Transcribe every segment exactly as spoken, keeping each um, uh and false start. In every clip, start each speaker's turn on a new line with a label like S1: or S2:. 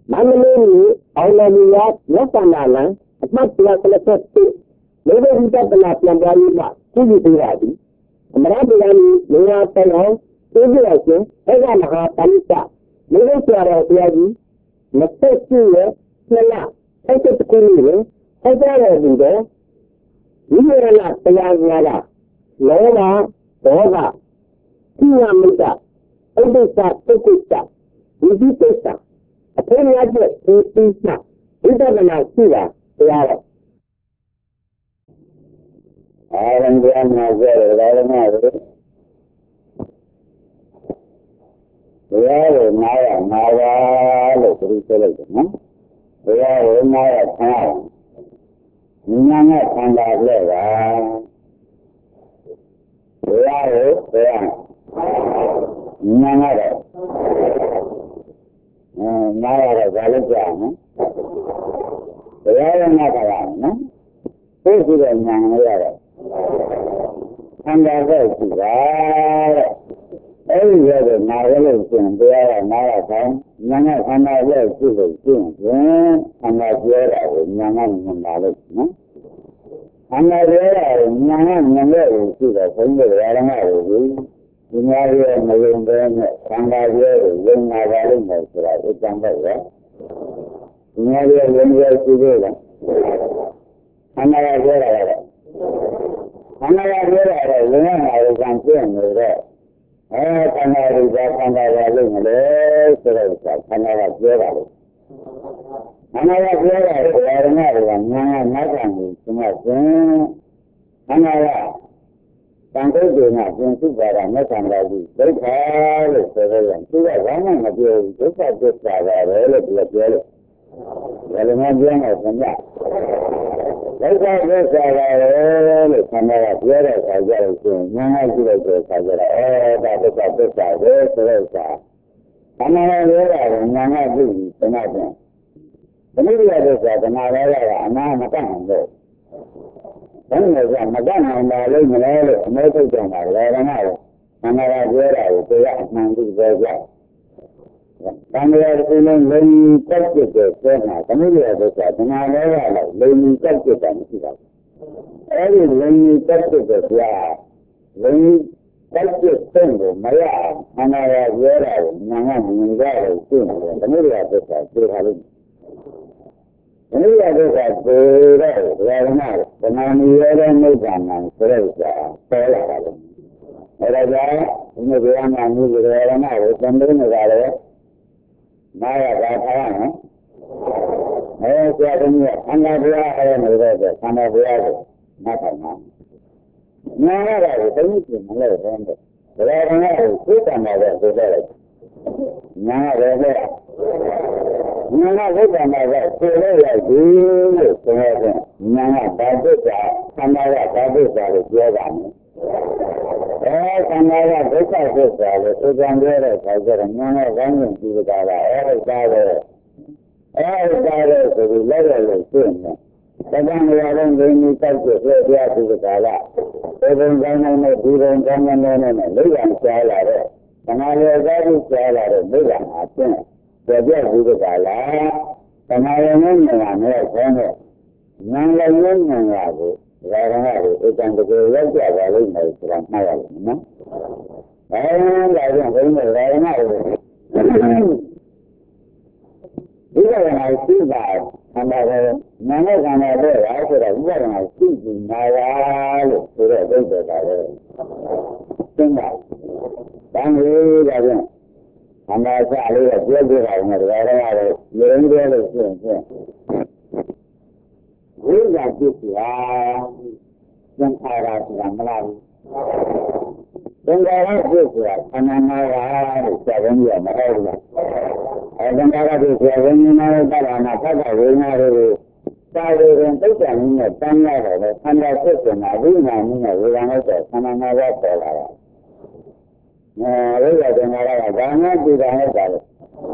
S1: မန္တလေးမြို့အောင်လမီယာလက်ဆန္ဒလန်အမှတ်တစ်ရာတစ်ဆက်တစ်လေဝိဝိတ္တနာပြန်ပြရေးမှပြုစုပေးရသည်အမရပဒံနေရာတိုင်အောင်သိကြရခြင်းအေကမဟာပဏိတလေဝိဆရာတော်ဘုရားကြီးမသက်ရှိရဲ့နှစ်လအဲ့ဒီခုနှစ်တွင်ဆက်ကြရတဲ့ဒီရဏတရားများကလောဘဒေါသသိယမိတ္တဥဒ္ဒစ္စပုဂ္ဂိတဝိသိကိစ္စအဖေရတဲ့ဒီပိစဝိဒကနာရှိတာတရားတော့အာရံကြမ်းမှာကြတယ်ဒါလည်းမဟုတ်ဘူးတရားကိုနားရနားပါလို့သူပြောလိုက်တယ်နော်တရားကိုနားရဆန်းအောင်ဉာဏ်နဲ့ဆန္ဒလဲပါတရားကိုတရားဉာဏ်နဲ့တော့အဲနားရတော့ဘာလို့ကြားနော်တရားရနာကြရနော်သိရှိတဲ့ဉာဏ်နဲ့ရတော့ဆန္ဒပဲရှိပါတဲ့အဲဒီရတဲ့နာရလို့ဆိုရင်တရားကနားရဆောင်ဉာဏ်နဲ့ဆန္ဒလဲရှိလို့ရှိရင်ဆန္ဒပြောတာကိုဉာဏ်နဲ့မြင်ပါလို့နော်အန္တရာယ်ရဉာဏ်နဲ့မြင်လို့ရှိတော့ဘုန်းကြီးတို့ရဟန်းတွေကိုဒီများရဲ့မယုံတဲ့နဲ့ဆန္ဒပြောကိုယုံနာပါလိမ့်မယ်ဆိုတာအကျဉ်းပဲပဲဒီများရဲ့ယုံကြည်ရှိသေးတယ်အန္တရာယ်ပြောတာကတော့အန္တရာယ်ပြောတာကတော့ယုံနာကိုကံပြည့်နေတဲ့အဲဆန္ဒရူပဆန္ဒပါလိမ့်မလဲဆိုတော့ဆန္ဒကပြောတာလို့အနာရပြောတာကိုဓမ္မတွေကညာနာခံပြီးဒီမှာရှင်အနာရတန်ခိုးတွေနဲ့ပြင်စုပါတာမဲ့ခံလာပြီးဒုက္ခလို့ဆိုတော့သူကဘာမှမပြောဘူးဒုက္ခသစ္စာပါပဲလို့သူကပြောလို့ဘယ်လိုမှပြောမှာခင်ဗျဒုက္ခသစ္စာပါပဲလို့ဆန္ဒကပြောတဲ့အခါကျတော့ရှင်ညာနာကြည့်လိုက်တဲ့အခါကျတော့အဲဒါဒုက္ခသစ္စာပဲဆိုတော့အနာရပြောတာကိုညာနာကြည့်ပြီးတနာပြန်ဘယ်လိုလဲဆိုတော့ဓမ္မရဲကအနာမတတ်နိုင်လို့ဘယ်လိုလဲမတတ်နိုင်ပါလိမ့်မလဲလို့အမေထုတ်ကြတာလေဓမ္မရဲဓမ္မရဲပြောတာကိုတရားအမှန်ကြီးပြောကြ။ဓမ္မရဲဒီလိုလိမ်တက်ကြတဲ့ဆဲမှာဘယ်လိုလဲဆိုတော့ဓမ္မရဲကလည်းလိမ်တက်ကြတာမရှိပါဘူး။အဲဒီလိမ်တက်ကြတဲ့ဆရာလိမ်တက်ကြတဲ့ကိုမရအောင်ဓမ္မရဲပြောတာကိုညာကမြင်ကြလို့ရှင်းတယ်ဓမ္မရဲဆိုတာသိထားလို့ဘုရားတို့ကသေတဲ့ဓမ္မဓမ္မမီရတဲ့နိဗ္ဗာန်မှာဆိုတဲ့ဥစ္စာပေါ်လာတယ်။အဲဒါကြောင့်ဒီနေ့ဘုရားမှာမြည်ကြတဲ့ဓမ္မကိုသင်ပေးနေတာလေနားရတာထားရမယ်။အဲဆရာတော်ကြီးအန္တဘုရားအဲနေတဲ့ဆန္ဒဘုရားကိုနားထောင်ပါ။နားရတာကိုတနည်းပြမလို့တဲ့ဘုရားကလည်းသိတန်တယ်ဆိုတဲ့နားရတယ်လေ။နာကဝိပ္ပန္နကဆိုလို့ရသည်လို့ဆိုရတဲ့နာကဓာတုကသံဃာကဓာတုကလို့ပြောတာနော်။အဲသံဃာကဒုက္ခသစ္စာလို့ဆိုကြတဲ့အခါကျတော့နာကဝိုင်းဝင်ပြီးကြတာအဲဒီကားတဲ့အဲဒီကားတဲ့ဆိုပြီးလက်ရလို့ရှင်းတယ်။တက္ကမရတဲ့ဒိဋ္ဌိတောက်ကျပြည့်ပြည့်ပြီးကြတာဒီဘုံကောင်းတဲ့ဒီဘုံကောင်းတဲ့နဲ့လိမ့်ရန်ရှားလာတဲ့သမာဓိအစားကြီးရှားလာတဲ့လိမ့်ရန်အပြင်းပြည့်ပြည့်ပြီးကြလားသမာဓိနဲ့ဉာဏ်နဲ့ခေါင်းနဲ့ဉာဏ်လည်းဉာဏ်ရကိုဒါကလည်းအကျဉ်းတကယ်ရောက်ကြပါလိမ့်မယ်ဆိုတာမှတ်ရမယ်နော်။အဲဒါကြောင့်ဘုန်းကြီးကဒါကလည်းဒီကနေ့ရှိတာဆန္ဒပဲနာနဲ့ဆန္ဒပဲရဆိုတော့ဒီကနေ့ရှိကြနာပါလို့ဆိုတော့ဒုက္ခတာပဲသင်္ပါတန်လေးဒါကြောင့်အနာစလေးကပြောပြတာနဲ့ဒါလည်းရတယ်ရင်းရဲလို့ရှင်းရှင်းဝိဇ္ဇာဖြစ်ရာသင်္ခါရဆိုတာမလားဘူးသင်္ခါရဖြစ်ရာခန္ဓာနာရာလို့ဆက်ဝင်ရမဟုတ်ဘူးလားအဲသင်္ခါရဖြစ်ရာဝိညာဉ်နဲ့တဏှာနာသတ္တဝိညာဉ်တွေကိုသာဝေရင်သိက္ခာနည်းနဲ့တန်းရတယ်လေခန္ဓာဖြစ်နေတာအဘိညာဉ်နဲ့ဝေဒနာနဲ့ခန္ဓာနာရာပေါ်လာတာအဲဝိဇ္ဇာသင်္ခါရကဘာမှပြတာနဲ့ပါလို့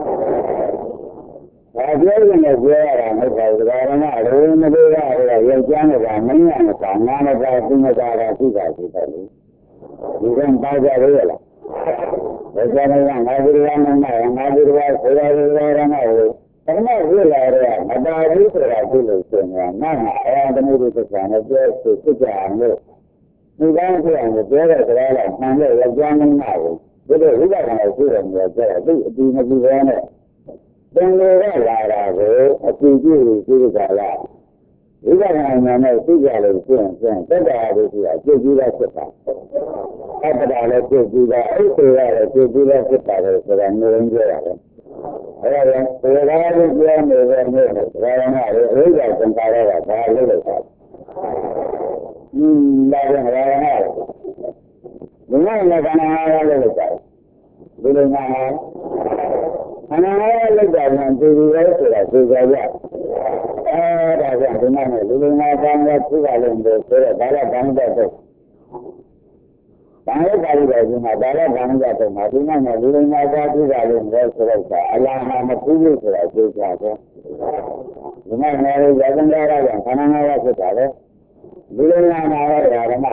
S1: ဒါပြောရင်လည်းပြောရတာမဟုတ်ပါဘူးဒါကလည်းအရုံးမလို့ရတယ်ရုပ်ကြမ်းနေတာမင်းရမသာနာမသာသိမသာတာရှိတာရှိတယ်လေဒီကံပါကြရရလားဒါကြတဲ့ကငါးဘုရားမင်းမငါးဘုရားဆိုရရရမှာလေဓမ္မဖြစ်လာတော့မတားဘူးဆိုတာသိလို့ဆိုရင်ငါ့မှာအရာတမျိုးတစ်ခါနဲ့ပြောဆိုဖြစ်ကြအောင်လို့ဒီကနေ့ဖြစ်အောင်ပြောတဲ့စကားကမှန်တဲ့ရကြမ်းနေတာကိုဒီလိုဝိပဿနာရှိတယ်မျိုးကျတော့သူ့အတူမတူဘဲနဲ့သင်္ကေတလာတာကိုအတူကြည့်ကြည့်ကြလားဝိပဿနာဉာဏ်နဲ့သိကြလို့ရှိရင်ကျန်တက်တာလို့ရှိတာကြည့်ကြည့်လိုက်ဖြစ်တာအတ္တလည်းကြည့်ကြည့်လိုက်အိတ်တွေလည်းကြည့်ကြည့်လိုက်ဖြစ်တာလို့ဆိုတာမျိုးရင်းပြောတာပဲအဲ့ဒါကဘယ်လိုလဲပြောနေတဲ့မျိုးနဲ့ဒါရမလို့အိဒါသင်္ကာရကဘာလို့လဲဆိုဟင်းလာတယ်ဒါရမလို့ဒီနေ့လည်းခန္ဓာငါးပါးလို့လုပ်တာဒီလိုမှခန္ဓာငါးပါးလုပ်တာကဒီလိုပဲဆိုတာသိကြရအဲဒါကြောင့်ဒီနေ့လည်းဒီလိုမှကောင်းရသိပါလို့ဆိုတော့ဒါလည်းဘာမှမတတ်ဘူးဘာလို့ပါလို့လဲဒီမှာဒါလည်းဘာမှမတတ်ဘူးမှာဒီနေ့လည်းဒီလိုမှကောင်းသိပါလို့ဆိုတော့အလားဟာမသိဘူးဆိုတာသိကြတယ်ဒီနေ့လည်းဇာတန္တရာကခန္ဓာငါးပါးဖြစ်တာလေဒီလိုမှမှာတော့ဓမ္မ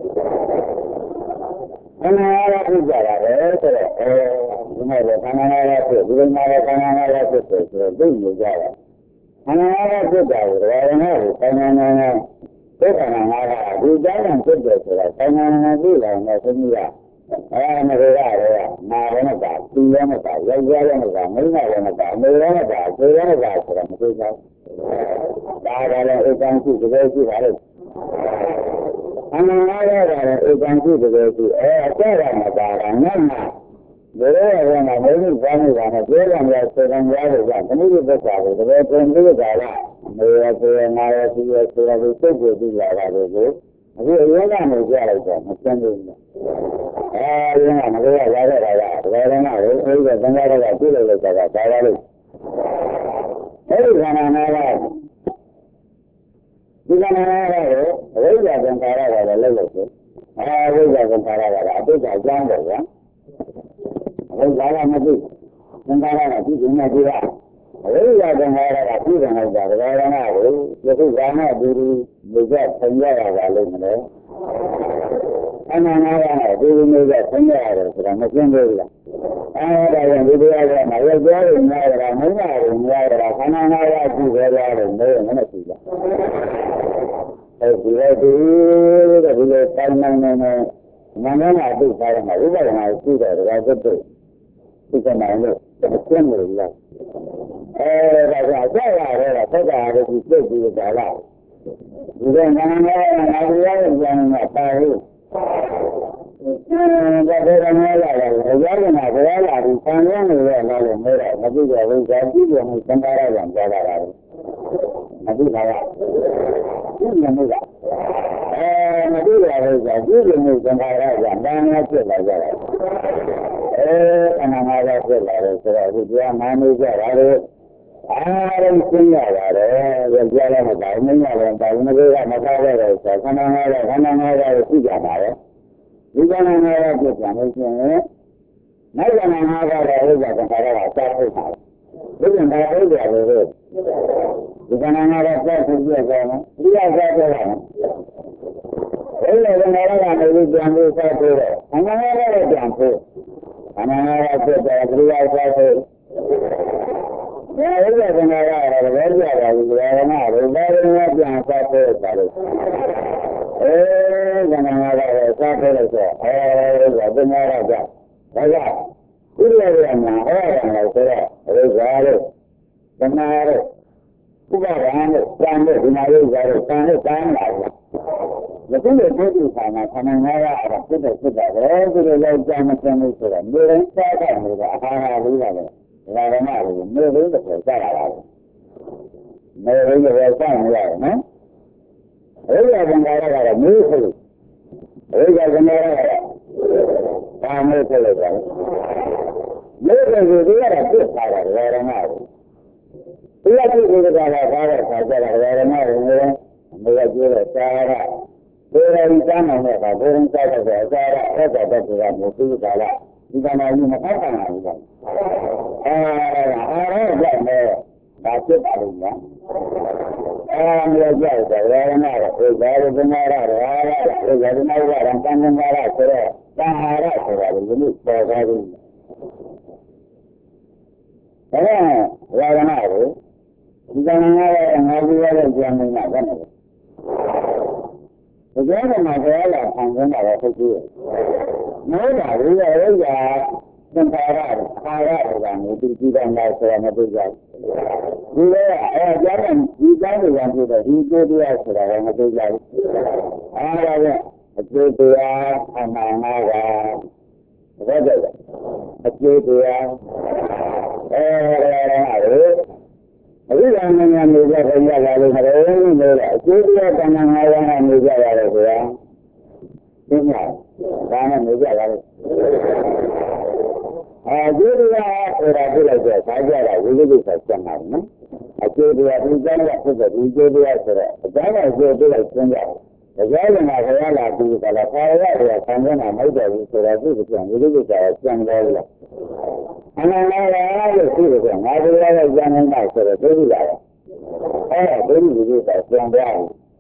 S1: ခန္ဓာငါးပါးဖြစ်ကြတာပဲဆိုတော့အဲဒီမှာခန္ဓာငါးပါးဖြစ်ဒီလိုမှလည်းခန္ဓာငါးပါးဖြစ်တယ်ဆိုတော့သိနေကြတာခန္ဓာငါးပါးဖြစ်တာကိုဒါရနဲ့ခန္ဓာငါးပါးသိခန္ဓာငါးပါးဒီတိုင်းနဲ့ဖြစ်တယ်ဆိုတော့ခန္ဓာငါးပါးသိတယ်နဲ့သမီးကအဲမရရတော့နာရနဲ့ပါသူရနဲ့ပါရောက်ရနဲ့ပါမိန်းမရနဲ့ပါမေရနဲ့ပါကိုရနဲ့ပါဆိုတော့မသိဘူးဒါကလည်းအကန့်ရှိတကယ်ရှိပါလို့အမှန်အားရတာလည်းအကန့်ရှိတကယ်ရှိအဲအကျရမှာပါတာငါ့မှာဘယ်လိုလဲမှာမင်းတို့ဘာလို့လဲပြောရမလဲစေတံများလို့ကသမီးတို့သက်သာကိုတကယ်ပြန်ပြီးကြလားမေရဆိုရငါရစီရဆိုရပြီးစိတ်ကိုပြီးလာတာကိုအခုအရင်ကနေကြလိုက်တော့မစမ်းဘူးအဲဒီကမလို့ရရခဲ့တာကဒါကလည်းအဲဒီကသံဃာတော်ကပြည့်လို့လိုက်တာကဒါပါလို့အဲဒီခန္ဓာနာကဒီကနေ့ကတော့အဝိဇ္ဇာသင်္ခါရကလည်းလက်လို့ဆိုအဲအဝိဇ္ဇာသင်္ခါရကအတိတ်ကအကြောင်းပေါ့ဗျာအဝိဇ္ဇာကမသိသင်္ခါရကသိနေကြတာအဝိဇ္ဇာသင်္ခါရကသိတယ်လိုက်တာဒါကလည်းကိုယခုဇာနာဒူရီလူကဆင်ရတာပါလို့မလဲအမှန်မှန်ကတော့ဒီလိုမျိုးကဆင်ရတယ်ဆိုတာမရှင်းသေးဘူးလားအဲဒါကြောင့်ဒီတရားကမရောက်ကြလို့များတာမင်းများလို့များတာခန္ဓာငါးပါးကြည့်ကြရတယ်မင်းမနဲ့ကြည့်ကြအဲဒီလိုဒီလိုဒီလိုတိုင်းနိုင်နေနေမနနာသိစားရမှာဥပဒနာရှိတယ်ဒါကသက်သိကနိုင်လို့ရှင်းလို့လားအဲဒါကြောင့်ဆက်ရတယ်ဆက်တာလည်းဒီသိပြီးကြလားဒီကငါငါငါတရားရဲ့ဉာဏ်နဲ့ပါလို့ဒါကလည်းမရဘူး။ဘုရားကဘုရားလာပြီးဆံရနေတော့လည်းမရဘူး။မသိကြဘူး။ဒါကြည့်ရမှုသံဃာရကကြားလာတာ။မသိပါဘူး။ကြည့်ရမှုကအဲမသိရဘူး။ကြည့်ရမှုသံဃာရကတန်ရဖြစ်လာကြတယ်။အဲအနာမရဖြစ်လာတယ်ဆိုတော့ဒီတရားမှန်နေကြတာလေ။အားလုံးရှင်းရပါတယ်။ကြားရမှာဒါမင်းရတယ်ဒါမင်းကမကားရတဲ့ဆိုခန္ဓာငါးပါးခန္ဓာငါးပါးကိုသိကြပါရဲ့။ဒီကနေ့ငါးပါးပြပြန်လို့ရှိရင်နိုင်ကငါးပါးတော့ဥပဒေကဘာသာစာထုတ်တာဒီကနေ့ဘာလို့ကြလဲဒီကနေ့ငါးပါးစာထုတ်ပြကြမယ်ဒီရစားပြရမယ်အဲ့လိုငါးပါးကနေပြီးပြန်ပြီးစာထုတ်တော့ငါးပါးလည်းပြန်ဖို့ငါးပါးပြတဲ့ဒီရစားထုတ်ဒီဥပဒေကငါးပါးတော့ဘယ်ကြရဘူးဘယ်မှာဘယ်မှာပြန်စာထုတ်တာလို့အဲကနာရတော့စားခဲ့လို့ဆိုအဲဒါကနာရကြဒါကဥရရမှာဟောတယ်လို့ဆိုတော့အဲဒါလို့ကနာရဥပဒါနဲ့တန်တဲ့ဒီနာရိဇာတို့တန်တဲ့တန်လာတယ်မသိတဲ့ပုဂ္ဂိုလ်ဆာနာခန္ဓာငါးပါးအဲ့ဒါဖြစ်တဲ့ဖြစ်တာပဲဒီလိုလောက်ကြမ်းမစမ်းလို့ဆိုတော့မြေရင်းစားတာမျိုးကအာဟာရလေးပါလေဒါကမှလည်းမြေရင်းတစ်ခါစားရတာလေမြေရင်းတစ်ခါစားနေရတယ်နော်အဲ့ဒီကံကာရကတော့မျိုးဖြစ်လို့အဲ့ဒီကံကာရကတော့ဘာမျိုးဖြစ်လို့လဲမျိုးဖြစ်လို့ဒီကတော့ပြစ်ထားတာဓမ္မရမကိုဒီကတိဒီကကာရကားတဲ့ခါကျတော့ဓမ္မရမကိုလည်းမရကျိုးတဲ့စာရဘယ်လိုစမ်းနိုင်လဲကဘယ်လိုစမ်းတဲ့စာရအဲ့ဒါတော့ဒီကမျိုးသူကလာဒီကနာကြီးမဖတ်တာဘူးကအဲအားရကြမယ်ဒါဖြစ်ပါလိမ့်မယ်အာမျိုးကြတယ်ဝေဒနာရောဒါရဒနာရောဒါရဒါရဒနာရောတန်တန်နာရဆိုတော့တန်ဟာရဆိုတာဒီလိုပေါ်သွားပြီဒါကဝေဒနာကိုဒီကံငါးပါးငါးပါးရဲ့ဉာဏ်နဲ့ကလည်းဒီကနေ့မှာကြောလာခံနေတာပဲဖြစ်ကြီး။မိုးတာရီရဲ့ဥစ္စာသင်္ခါရအာရတွေကမျိုးဒီဒီကံလာဆိုရမသိကြဘူး။ဒီလေအဲကြောင့်ဒီကံတွေကဖြစ်တော့ဒီကိုတရားဆိုတာလည်းမသိကြဘူး။အားရတဲ့အကျိုးတရားအမှန်မှားတာဘာကြလဲအကျိုးတရားအဲဒါအဝိဇ္ဇာဉာဏ်နဲ့ကြည့်ကြလာလို့မလို့လို့အကျိုးတရားတဏ္ဍာငါးပါးနဲ့ကြည့်ရတယ်ကွာသိမလားဒါနဲ့ကြည့်လာလို့အကျိုးတရားဆိုတာပြလိုက်တော့သာကြတာဝိသုဒ္ဓဆက်ကျန်တာနော်အကျိုးတရားဒီတိုင်းကဖြစ်တဲ့ဒီကျိုးတရားဆိုတော့အတိုင်းအကျိုးပြလိုက်စဉ်းစားတယ်ဒါကြောင့်ငါခရလာပြီးကလာခရရတွေကဆံကျင်တာမဟုတ်တယ်ဘူးဆိုတာသိကြတယ်ဝိသုဒ္ဓဆက်ကျန်တယ်လို့အနန္တရာလို့သိတယ်ငါတို့ရဲ့ဉာဏ်နဲ့ဆိုတော့သိပြီလားအဲ့ဒါဒိဋ္ဌိဝိသုဒ္ဓဆက်ကျန်တယ်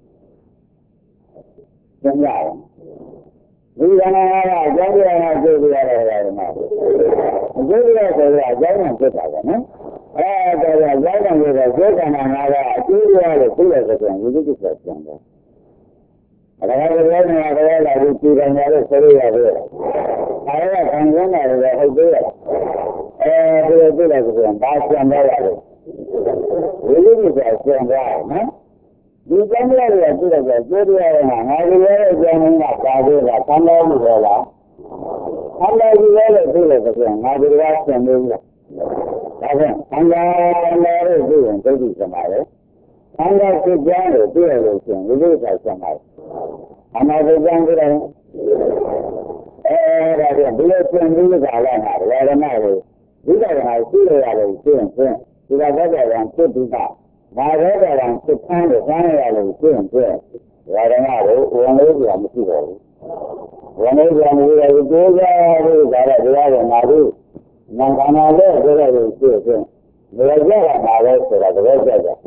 S1: ကျန်ရတယ်ဒီကနေ့ကအကြောင်းတရားကိုသိရတယ်ဓမ္မအကျိုးတရားဆိုတာအကြောင်းနဲ့ဖြစ်တာပဲနော်အဲဒါကြောင့်အကြောင်းနဲ့ဖြစ်တဲ့စေတနာငါးပါးအကျိုးတရားလို့သိရတဲ့ဆိုရင်ဝိသုဒ္ဓဆက်ကျန်တယ်အရဟံဘောဓနာဘယ်လာပြီးပြည်တယ်လို့ဆိုရရတယ်အဲဒါခံရနေတယ်ဟုတ်သေးတယ်အဲဒီလိုသိလိုက်ဆိုရင်ဘာကျန်တော့ရလဲဝိသုဒ္ဓဆက်ကျန်တယ်နော်ဒီကျမ်းစာတွေကပြည့်တယ်ဆိုတရားရမှာငါတို့ရဲ့ကျမ်းစာကပါသေးတာသံဃာမှုပဲလားသံဃာကြီးလည်းပြည့်တယ်ဆိုရင်ငါတို့ကသင်လို့လားဒါဖြင့်သံဃာလည်းပြည့်ရင်ဒုက္ခစမှာပဲသံဃာစိတ်ကြမ်းလို့ပြည့်ရလို့ဆိုရင်ဝိသုဒ္ဓဆက်မှာအနာစိတ်ကြမ်းကြတယ်အဲဒါဖြင့်ဒီလိုသင်ပြီးတာလည်းငါဝေဒနာကိုဒီကကရှိရရတယ်ဆိုရင်ဖြင့်ဒီကဘက်ကကဖြစ်ပြီးတာဒါလည်းကံစစ်ဆန်းလို့ဆန်းရလို့ပြင်းပြင်းဝါဒနာကိုဝန်လေးပြမရှိတော့ဘူးဝန်လေးပြမရှိတော့ဘူးကိုယ်ကလို့ဒါလည်းတရားတော်မှာလို့ဉာဏ်ခန္ဓာလေးဆိုတဲ့ကိုပြည့်ပြင်းနေရာကြတာပါလဲဆိုတာတကယ်ကြတယ်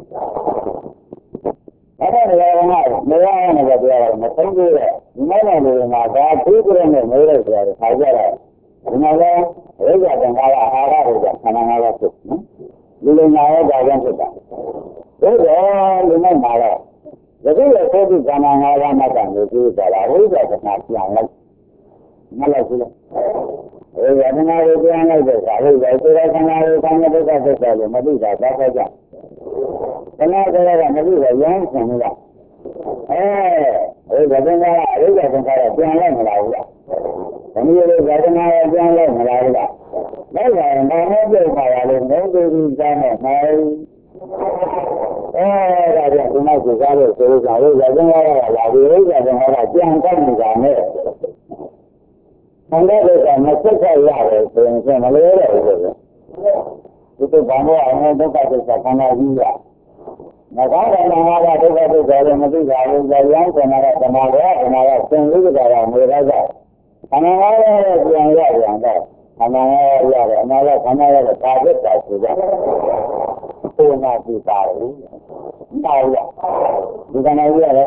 S1: အဲ့ဒါလည်းငါနေရာနဲ့တရားတော်မဆုံးသေးတဲ့ဒီမဲ့နေမှာဒါပြီးပြည့်နဲ့နေရဆိုတာခါကြတာဒီမှာလည်းဝိဇ္ဇာတန်ခါရအာဟာရတွေကခန္ဓာငါးပါးဖြစ်နော်ဒီလိုညာရဲ့ဒါကြောင့်ဖြစ်တာဒါတော့ဒီနေ့မှာတော့ဒီလိုလေပုဂ္ဂိုလ်ကံငါးပါးမှတ်တယ်လို့ပြောကြတာဝိဇ္ဇာကနာပြန်လိုက်မလိုက်ဘူးလားဝိဇ္ဇာကနာကိုပြန်လိုက်တော့ဒါဝိဇ္ဇာကိုယ်ကနာကိုကံတဲ့ဒုက္ခသစ္စာလို့မသိတာသာခေါ်ကြကနာကလည်းမသိတော့ရမ်းဆင်လို့အဲဝိဇ္ဇာကနာဝိဇ္ဇာကနာပြန်လိုက်မလားဘူးလားဒီလိုလေကနာပြန်လိုက်မလားဘူးလားไม่ใช่มาไม่เกี่ยวกับอะไรไม่ดูดีจังเลยไม่เออเราจะคุณไม่สื่อสารเลยสื่อสารเลยจะต้องว่าเราดูเลยจะต้องว่าเจ้าก็มีการเนี่ยทำได้เลยแต่ไม่ใช่แค่ยากเลยเป็นแค่มาเลยเลยเลยที่ตัวบางว่าเราต้องการจะทำอะไรนี่อ่ะมาทำอะไรมาว่าตัวก็ตัวเลยไม่ได้การเลยจะยังคนอะไรจะมาเลยมาเลยสิ่งที่จะเราไม่ได้จะทำอะไรอย่างเงี้ยอย่างเงี้ยခန္ဓာငါးပါးရတယ်အနာကခန္ဓာရတယ်ဒါဖြစ်တာဆိုတော့ဘုနာပြတာလေတောက်ရဒီကနေ့ရတယ်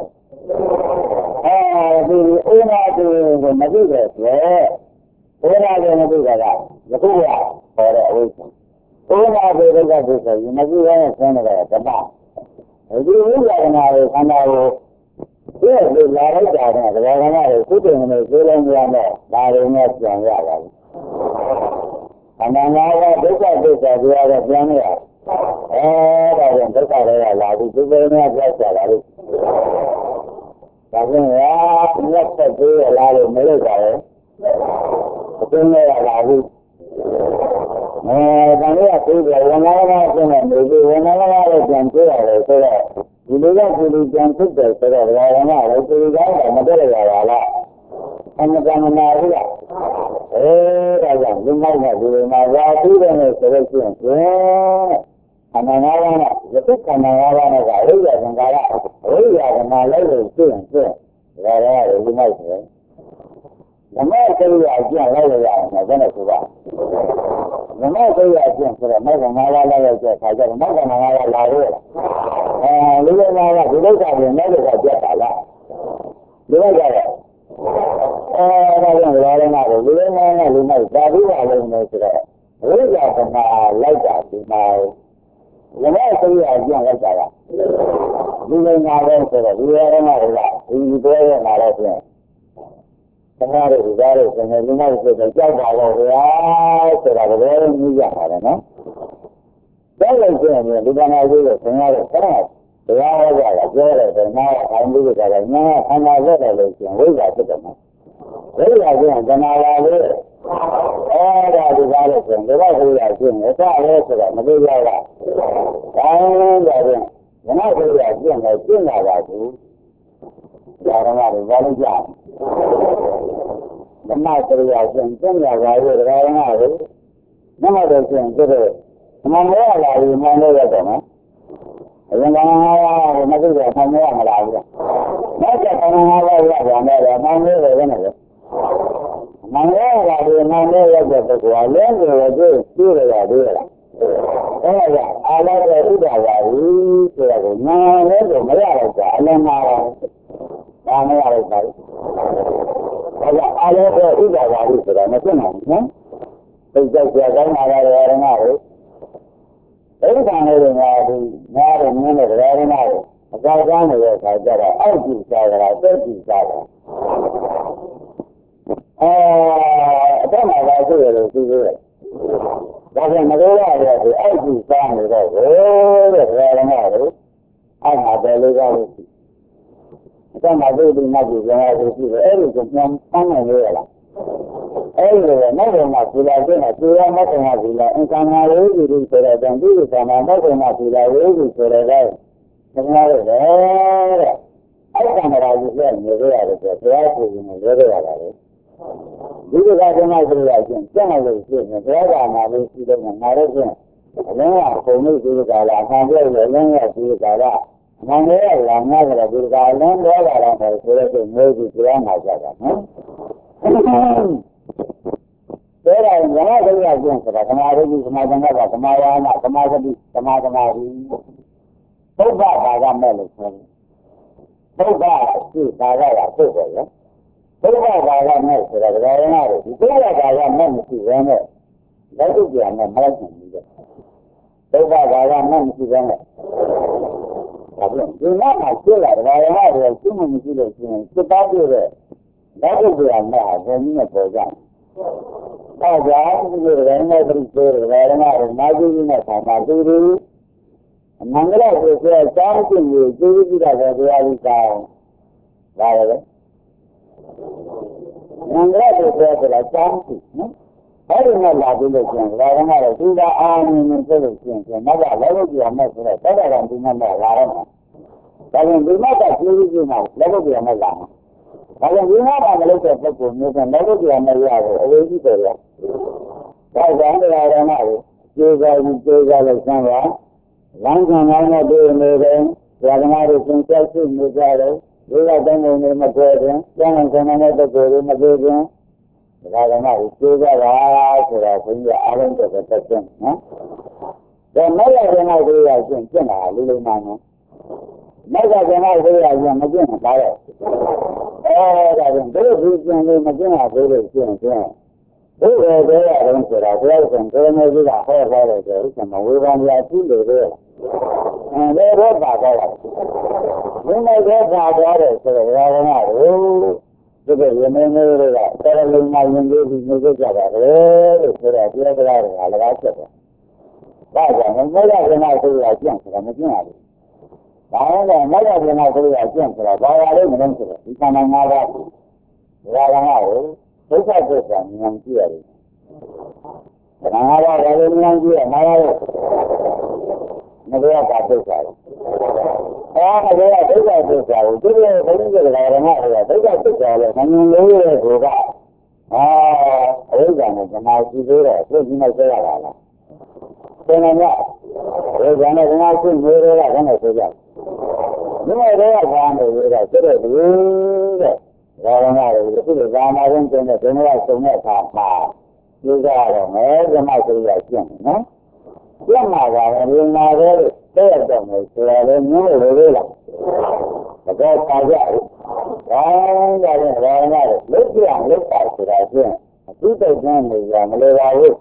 S1: အဲဒီဥနာတူကိုမသိတဲ့ဆိုဥနာကိုမသိတာကယခုကခေါ်တဲ့အဝိဇ္ဇာဥနာကိုဒုက္ခဆိုရင်မသိရတဲ့ဆင်းရဲတဲ့ဓမ္မဒီဥပဒနာကိုခန္ဓာကိုဒီလိုလာလိုက်တာကဒဂရဏကိုသုတ္တန်နဲ့သိလုံးရတဲ့ဒါတွေနဲ့ပြန်ရပါဘူးအနန္တရာဒုက္ခဒုက္ခတရားကပြန်နေရအဲဒါကြောင့်ဒုက္ခတွေကလာပြီးဒီလိုမျိုးပြတ်ကြတာလို့ဒါကြောင့်ရာမြတ်သက်သေးရလားလို့မလို့ကြတယ်အသိဉာဏ်ရလာဘူးအဲဒါလေးကသိတယ်ဝဏ္ဏကကျင်းတဲ့နေပြီးဝဏ္ဏကလည်းပြန်ပြရတယ်ဆိုတော့ဒီလိုကဒီလိုပြန်ဖြစ်တယ်ဆိုတော့ဘာဝနာလည်းဒီလိုကောင်းတာမတည့်ရပါလားအမှန်တမ်းနာဘူးလားအဲဒါကြောင့်ဒီမိုက်နဲ့ဒီမှာရာပြီးတယ်ဆိုလို့ရှိရင်အနန္တရာနဲ့ယသိခန္ဓာရာနဲ့ကအရိယာသင်္ကာရအရိယာကနာလိုက်လို့ရှိရင်ဖြင့်ဒါရောဒီမိုက်ပဲဓမ္မစိတ်ရအကျင့်လိုက်ရအောင်ဘယ်နဲ့ဆိုပါဓမ္မစိတ်ရအကျင့်ဆိုတော့မေဃငါးပါးလိုက်ရတဲ့ခါကျတော့မေဃငါးပါးလာရောအဲလူတွေမှာကဒီဒုက္ခတွေနဲ့တော့ကြက်တာလားဒီလိုကြတော့အဲဒါကြောင့်လာရမှာကိုလူတွေနဲ့လူမိုက်သာပြီးပါလို့နေဆိုတော့ဝိဇ္ဇာကနာလိုက်တာဒီမှာဒီမဲ့ဆိုရအောင်ပြန်လိုက်တာကဒီလိုငါပဲဆိုတော့ဒီရရမှာကဒီပွဲရမှာတော့ပြန်သမားတို့ကြားတို့ဆင်းနေဒီမဲ့ဆိုတော့ကြောက်ပါတော့ဗျာဆိုတာတကယ်ကြီးကြပါတယ်နော်ဒါလည်းကျရင်ဒီကနေ့ကိုဆင်းရတော့ဆက်တရားဟောကြတာပြောတယ်ဓမ္မအောင်ပြီးကြတယ်ငါခန္ဓာရက်တယ်လို့ကျင်ဝိဇ္ဇာဖြစ်တယ်နော်ဝိဇ္ဇာကျရင်တဏှာလာလို့အဲ့ဒါဒီကားလို့ဆိုရင်ဒီဘက်ဝိဇ္ဇာကျင်တယ်စရဲဆိုတော့မသိကြဘူးဒါရင်ဒါရင်ငါဝိဇ္ဇာကျင်တယ်ကျင်လာပါဘူးဒါရမတွေဘာလို့ကြောက်ဓမ္မစရိယာကျင်ကျင်လာပါဘူးဒါရမတွေနမတော်ကျင်ကျတဲ့မမောလာပြီးမမောရတော့နော်အရင်ကငါကမသိတော့မမောရမလားဘူးနောက်ကျတော့ငါကရပြန်တယ်မမောရတယ်နဲ့လေမမောရပြီးမမောရတဲ့ပုဂ္ဂိုလ်ကလည်းကိုယ်ကိုသိရရတယ်လားအဲ့ဒါအားလုံးရဲ့ဥဒ္ဒါဝါရီဆိုတာကိုနားလဲတော့မရတော့ကြအလုံးမှာပါဒါမရတော့ပါဘူးဒါကအားလုံးရဲ့ဥဒ္ဒါဝါရီဆိုတာမဖြစ်နိုင်ဘူးနော်သိကြကြကောင်းလာတဲ့ရဟန်းတွေအဲ့ဒါနဲ့လည်းငါဒီငါတို့မြင်တဲ့ရဟန်းတွေအကောင်းကောင်းနေတဲ့အခါကျတော့အောက်ကြည့်စားကြတာတက်ကြည့်စားတာအဲအတော့မှာပါဆိုရလို့သိသေးတယ်ဒါကြောင့်မလို့ရတယ်ဒီအောက်ကြည့်စားနေတော့ဟိုတဲ့ရဟန်းတွေအောက်မှာပဲလို့ရလို့အတော့မှာတို့ဒီနောက်ကြည့်ကြတာဆိုပြီးအဲ့ဒီကိုပြန်ပန်းနိုင်လို့ရလားအဲ့ဒီတော့နောက်တော့မှဒီလာကျင်းတာဒီလာမဟုတ်ဘူးဒီလာအင်္ဂါနာရေးကြီးဆိုတဲ့အတိုင်းဒီကံမှာမဟုတ်ဘူးဒီလာရေးကြီးဆိုတဲ့တိုင်းသမားရတယ်တဲ့အဲ့ကံရာကြီးလက်နေရရတယ်ဆိုတော့ဘုရားကိုယ်ကိုလဲရတာလေဒီကကမှဆိုရချင်းကျန်လို့ရှိရင်ဘုရားကနာလို့ရှိတော့ငါတို့ချင်းအလင်းကပုံလို့ဒီကလာအမှန်ပြောလို့အလင်းကဒီကလာအမှန်လည်းလာငါကလည်းဒီကအလင်းပြောလာတော့ဆိုတော့မျိုးကြီးပြောမှာကြတာနော်ဒါတော့ငါတို့ရကျင့်ဆိုတာသမာဓိသမာဓိကသမာယာနာသမာဓိသမာသမာဓိဘုရားဘာကမဲ့လို့ဆိုဘုရားရှိဘာကရပုတ်တယ်ရဘုရားဘာကမဲ့ဆိုတာဒါရနာတို့ဒီဘုရားဘာကမဲ့မရှိဘဲနဲ့လက်တွေ့ပြန်နဲ့မလိုက်နိုင်ဘူးတဲ့ဘုရားဘာကမဲ့မရှိဘဲနဲ့ဒါပြန်ဒီမှာကျလာဒါရနာတို့ရှင်းမှမရှိလို့ရှိရင်စစ်သားပြည့်တဲ့လက်တွေ့ပြန်နဲ့ဘယ်နည်းနဲ့ပေါ်ကြအဲဒါဒီလိုရင်းနဲ့ပြည့်စုံတယ်ရနာတို့မာကြီးနဲ့ဆာပါသူတွေမင်္ဂလာကိုဆိုတော့တောင်းကျင်ကိုကျေးဇူးပြုတာပဲတရားကြီးကောင်းပါလေမင်္ဂလာကိုဆိုတော့တောင်းကျင်နော်အဲဒီနဲ့လာပြီးလို့ကျင်ဒါကလည်းသူကအာမင်းနဲ့ပြောလို့ကျင်ကျင်နောက်ကလည်းလို့ပြောမယ်ဆိုတော့တော်တော်ကဒီနဲ့လာတော့မှာဒါကြောင့်ဒီနောက်ကကျေးဇူးပြုမှာလည်းလို့ပြောမယ်လာမှာဒါကြောင့်ဒီနောက်ကမလို့တဲ့ပုဂ္ဂိုလ်မျိုးကလည်းလို့ပြောမယ်ရတော့အဝေးကြီးတယ်ရဒါကြောင့်တရားတော်မှာကျေးဇူးကျေးဇူးလို့ဆန်းပါလမ်းခံကောင်းတဲ့တွေ့နေတယ်။ဓမ္မတွေသင်ဆက်ရှိနေကြတယ်။ဒီကတည်းကနေမပြောရင်ကျန်တဲ့ခန္ဓာတဲ့ပုဂ္ဂိုလ်တွေမပြောရင်ဒါဓမ္မကိုသိကြတာဆိုတာဘုရားအားလုံးတော့သက်သက်နော်။ဒါမဲ့ရတဲ့နောက်တွေရချင်းကျင့်တာလူလုံးမှနော်။မဲ့ရတဲ့နောက်တွေရချင်းမကျင့်တာတော့အဲဒါကြောင့်တို့ဒီကျင့်လို့မကျင့်တာဘိုးလို့ကျင့်ကျင့်ဘုရားပြောရအောင်ဆိုတာဘုရားရှင်ကိုယ်နဲ့ကြီးကဟောထားတယ်ဆိုတော့မဝေဘာမရရှိလို့လေအဲဒါတော့ပါတော့ဘုရားကပါသွားတယ်ဆိုတော့ဘုရားကတို့ဒီကရမင်းမျိုးတွေကတော်တော်လေးမှရင်လေးပြီးနေကြကြတာလေလို့ဆိုတော့ပြောကြတာကလည်းကားချက်တယ်ဒါကြောင့်မမောရကနာဆိုရကျင့်ဆိုတာမကျင့်ရဘူးဒါနဲ့မောရကနာဆိုရကျင့်ဆိုတာဘာသာလေးမလို့ဆိုတော့ဒီကံငါးပါးဘုရားကကိုဒုက္ခသစ္စာဉာဏ်ကြည့်ရတယ်။ဒါငါးပါးလည်းဉာဏ်ကြည့်ရမှာလေ။မပြောတာဒုက္ခလေ။အဲဒါကဒုက္ခသစ္စာကိုဒီလိုဘုန်းကြီးတွေကလည်းငါ့ကဒုက္ခသစ္စာလေမမြင်လို့ရဲ့ကိုကအာအဝိဇ္ဇာနဲ့ဇမားရှိသေးတယ်သူကြီးနဲ့ဆက်ရတာလား။သင်္ကန်းကဝိဇ္ဇာနဲ့ဇမားရှိနေတယ်ကဘယ်နဲ့ဆိုကြ။ဒီမှာတော့ဘာလို့လဲဆိုတော့ဒီတဲ့ဒါကလည်းဒီလိုသာနာရင်ကျတဲ့ဒုနရဆုံးတဲ့အခါမှာပြုကြရတော့မယ်ဓမ္မစရိယကျင့်နော်ကျင့်မှာပါပဲဒီမှာပဲတဲ့တော့မယ်ဆိုရလဲမျိုးလိုလေးလားတကယ်ပါကြတယ်ဒါကြတဲ့ဒါကလည်းလုတ်ပြလုတ်ပါဆိုတာကျင့်အတူတူကျင့်နေရမလိုပါဘူး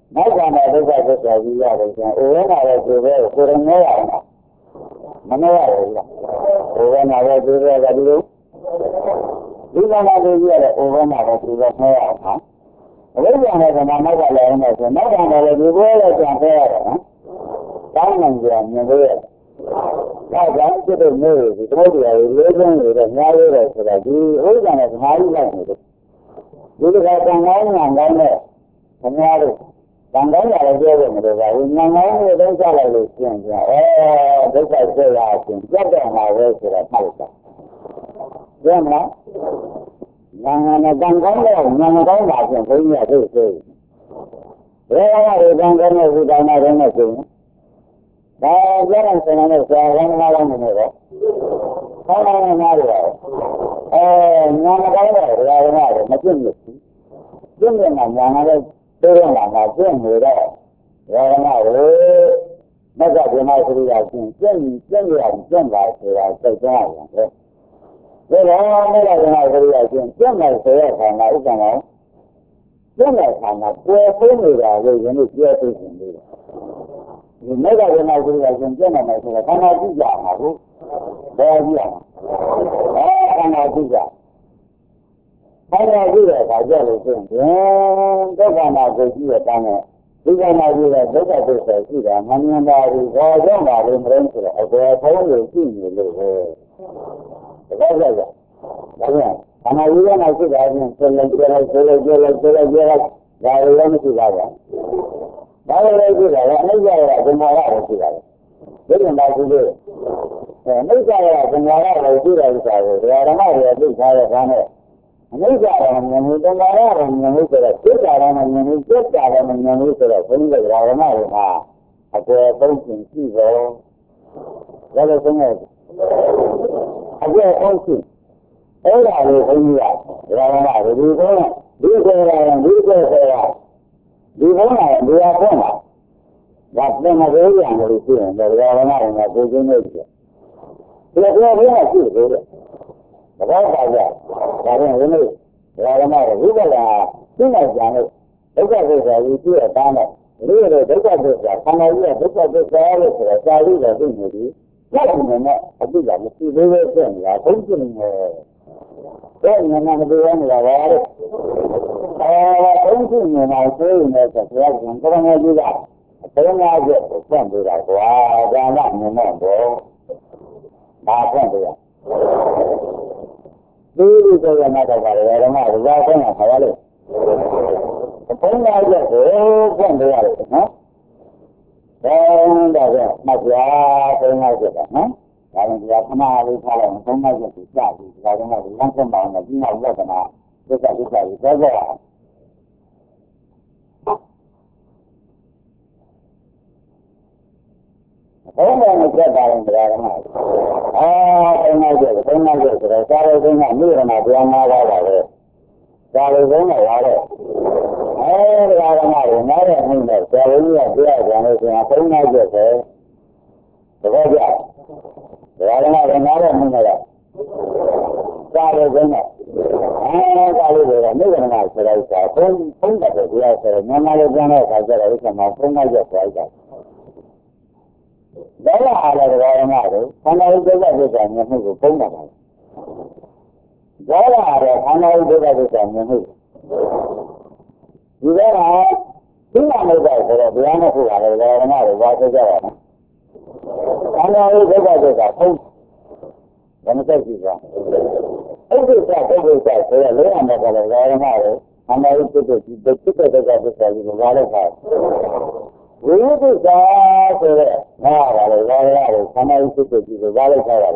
S1: နောက်ကမှာဒုက္ခသစ္စာကြီးရတယ်ဆိုရင်အိုဝဲနာပဲဒီပဲကိုယ်ရငဲရအောင်မနှဲရဘူးလားအိုဝဲနာပဲဒီပဲကဒီလိုဒီကမှာဒီကြီးရတယ်အိုဝဲနာပဲဒီပဲနှဲရအောင်ဟာအဝိဇ္ဇာနဲ့ကမှနောက်ကလည်းနေဆိုနောက်ကလည်းဒီဘဲလည်းကြံခဲ့ရတယ်နော်တောင်းနိုင်ကြမြင်လို့ရတယ်ဒါကြောင့်ဒီလိုမျိုးဒီသမုဒ္ဒရာလေးလေးချင်းတွေတော့များလို့ဆိုတာဒီအဝိဇ္ဇာနဲ့ဓမ္မကြီးလိုက်နေတယ်ဒီလိုကတန်ခိုင်းငံကောင်းတဲ့ခင်ဗျားတို့တန်ခိုင်းရတယ်ပြောလို့မလိုပါဘူးငံကောင်းကိုသုံးချလိုက်လို့ရှင်းကြအဲဒုက္ခဆွေးရအောင်ကြက်တဲ့မှာပဲဆိုတာမှတ်လိုက်တာပြောမလားငံငံနဲ့တန်ခိုင်းတော့ငံကောင်းပါပြန်ဘုန်းကြီးကသိသေးဘယ်ဟာတွေတန်ခိုင်းတဲ့ဘုရားနာတဲ့နဲ့ဆိုရင်ဒါပြောရင်ဆိုရင်ဆရာကလည်းမလာနိုင်ဘူးတော့ဆောင်းနေမှာတော့အဲညာမကောင်းတဲ့ဒကာဒကာတွေမပြည့်ဘူးပြည့်နေတာညာလည်းတိုးရလာတာပြည့်နေတော့ဒကာဒကာတွေမက်ကဒီမှာဆိုရချင်းပြည့်ပြည့်ရအောင်ပြည့်ပါဆိုတာသိကြရတယ်ပဲဒါတော့မက်ကဒီမှာဆိုရချင်းပြည့်မယ်ဆိုရခါမှာဥက္ကံကပြည့်မယ်ခါမှာပွဲပေးနေတာလို့ယနေ့ပြောသိနေတယ်ဒီမက်ကဒီမှာဆိုရချင်းပြည့်မယ်ဆိုတော့ခန္ဓာကြည့်ကြမှာဘူးဘယ်ကြည့်ရမှာအဲခန္ဓာကြည့်ကြခန္ဓာကြည့်တဲ့အခါကျလို့ရှိရင်ဒုက္ခနာကိုကြည့်ရတဲ့နဲ့ဒီကနာကြည့်တဲ့ဒုက္ခသစ္စာရှိတာမမြင်ပါဘူး။ဘာကြောင့်ပါလဲမလို့ဆိုတော့အပေါ်ဖုံးလို့ရှိနေလို့ပဲ။ဒါကြောင့်ဒါကြောင့်ခန္ဓာကြီးကနာရှိတာချင်းဆက်လိုက်ကြလိုက်ဆက်လိုက်ကြလိုက်ဆက်လိုက်ကြလိုက်ဒါလည်းမရှိပါဘူး။ဒါလည်းရှိတာကအနိစ္စရအမှန်တရားရှိတာလေ။ဒီလိုမှရှိသေးတယ်။အဲအနိစ္စရအမှန်တရားလည်းရှိတယ်ဆိုတာကိုဓမ္မတွေသိထားတဲ့အခါနဲ့အနိစ္စရမမြင်ဘူးတဏှာရမမြင်ဘူးဆိုတော့စိတ်ဓာတ်ရမမြင်ဘူးစိတ်ဓာတ်ရမမြင်ဘူးဆိုတော့ဘုန်းကြီးကဓမ္မတွေမှာအကျယ်သုံးကျင်ရှိတော့ဒါလည်းသုံးရတယ်အကျယ်သုံးကျင်အဲ့ဒါလေးဘုန်းကြီးကဓမ္မတွေဒီကောဒီကိုယ်ရဒီကိုယ်ဆိုရဒီဘုန်းကဒီဟာဘုန်းကဒါပြန်မလို့ရံလို့ရှိရင်ဓမ္မတွေမှာကိုယ်ကျင်းနေတယ်ဒီလိုဘုန်းကရှိတယ်တဲ့ဘာသာကြဒါပြန်ဝင်လို့ဒါကမှဝိပဿနာသိနိုင်ကြလို့ဒုက္ခသစ္စာကြီးပြည့်တာနဲ့ဒီလိုဒုက္ခသစ္စာခန္ဓာကြီးကဒုက္ခသစ္စာလို့ဆိုတော့စာရိလည်းသိနေပြီကျက်နေနဲ့အတိကမရှိသေးပဲဖြစ်နေတာဘုန်းကြီးနေတယ်ဒါညာနာမပြောနေတာပါလေအဲဘုန်းကြီးနေမှာဆိုရင်လည်းဆိုတော့ဘုရားကြီးကအပင်းသားကျက်ကိုဖွင့်ပေးတာကွာဒါမှမြင်တော့ဘာဖွင့်ပေးရဒီလိုဆိုရမှာတော့ပါတယ်ဓမ္မကဘာဖွင့်ရခါရလို့အပင်းသားကျက်ကိုဖွင့်ပေးရတယ်နော်ဒါတော့မှတ်ပြပင်းသားကျက်ကနော်ဒါရင်ဒီကခဏလေးထားလိုက်သုံးပါးကျက်ကိုကြာပြီဒါကမှလမ်းဆုံးပါအောင်ဒီနောက်လက္ခဏာသစ္စာသစ္စာကိုပြောကြအောင်ဘုံဘုံနဲ့ကြက်တာရင်တရားဓမ္မအာဘုံနဲ့ကြက်ဘုံနဲ့ကြက်ဆိုတော့သာရိပုတ္တရာမိရဏတရားနာပါပါလေသာရိပုတ္တရာလာတော့အဲတရားဓမ္မကိုနားရနေတယ်သာရိပုတ္တရာပြောကြတယ်ဆိုရင်ဘုံနဲ့ကြက်ဆိုတပည့်ကြတရားဓမ္မကိုနားရနေတယ်သာရိပုတ္တရာအဲသာရိပုတ္တရာမိရဏဆိုတော့ဘုံဘုံတဲ့တရားဆိုတော့နာမလေးပြန်တဲ့အခါကျတော့ဥစ္စာမှာဘုံနဲ့ကြက်ဆိုလိုက်တာဒါလည်းအားလည်းဓမ္မတွေခန္ဓာဥပ္ပဒ္ဒသစ္စာမြင်မှုကိုပုံတာပါဒါလည်းအားလည်းခန္ဓာဥပ္ပဒ္ဒသစ္စာမြင်မှုဒီတော့သိနာလို့ဆိုတော့ဘုရားနဲ့ခုပါလေဓမ္မတွေဘာသိကြပါ့မလဲခန္ဓာဥပ္ပဒ္ဒသစ္စာပုံဘယ်နဲ့သိကြပါဥပ္ပဒ္ဒပုဂ္ဂိုလ်ဆိုတော့လေးရမယ်ကလည်းဓမ္မတွေခန္ဓာဥပ္ပဒ္ဒဒီဒုက္ခသစ္စာသစ္စာကိုဘာလို့ခေါ်ဝိသုဒ္ဓဆိုတဲ့နားပါလေဘာလဲလဲခန္ဓာဥစ္စာကြည့်လို့ဘာလို့ခေါ်ရလဲ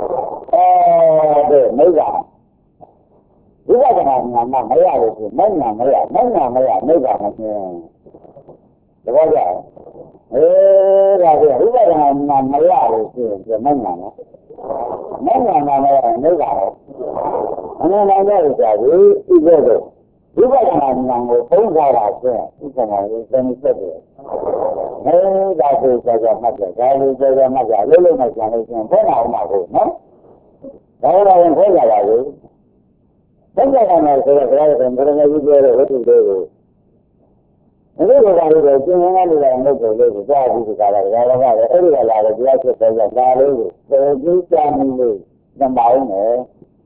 S1: အဲဒီမိစ္ဆာဝိပဿနာဉာဏ်မှမရလို့ဆိုမဉာဏ်မရမဉာဏ်မရမိစ္ဆာမသိတဘောကြအဲဒါကဝိပဿနာဉာဏ်မရလို့ဆိုရင်မဉာဏ်နော်မဉာဏ်မှမရမိစ္ဆာရောအနန္တရဲ့ကြာပြီးဥပ္ပဒေဝိပဿနာဉာဏ်ကိုသုံးကြတာဆိုရင်ဥပ္ပဒေကိုသင်ဆက်တယ်။အဲဒါကိုကြောက်မှတ်ကြဒါလိုကြောက်မှတ်ကြလုံးလုံးနဲ့ကြံလို့ရှိရင်ဘယ်nàoမှာဟုတ်နော်။ဒါတော့ရင်ခေါ်ကြပါဘူး။ဘယ်ကြတာလဲဆိုတော့ဘုရားကဘုရားကြီးပြောတဲ့ဝိသုတွေကိုဒီလိုပါလို့ကျင်းရတဲ့လူတွေငုတ်ကိုလို့ကြားပြီးကြတာဒါလည်းကလည်းအဲ့ဒီကလာတဲ့တရားချက်တွေဒါလေးကိုသေပြီးကြားမှုလို့သံပေါင်းတယ်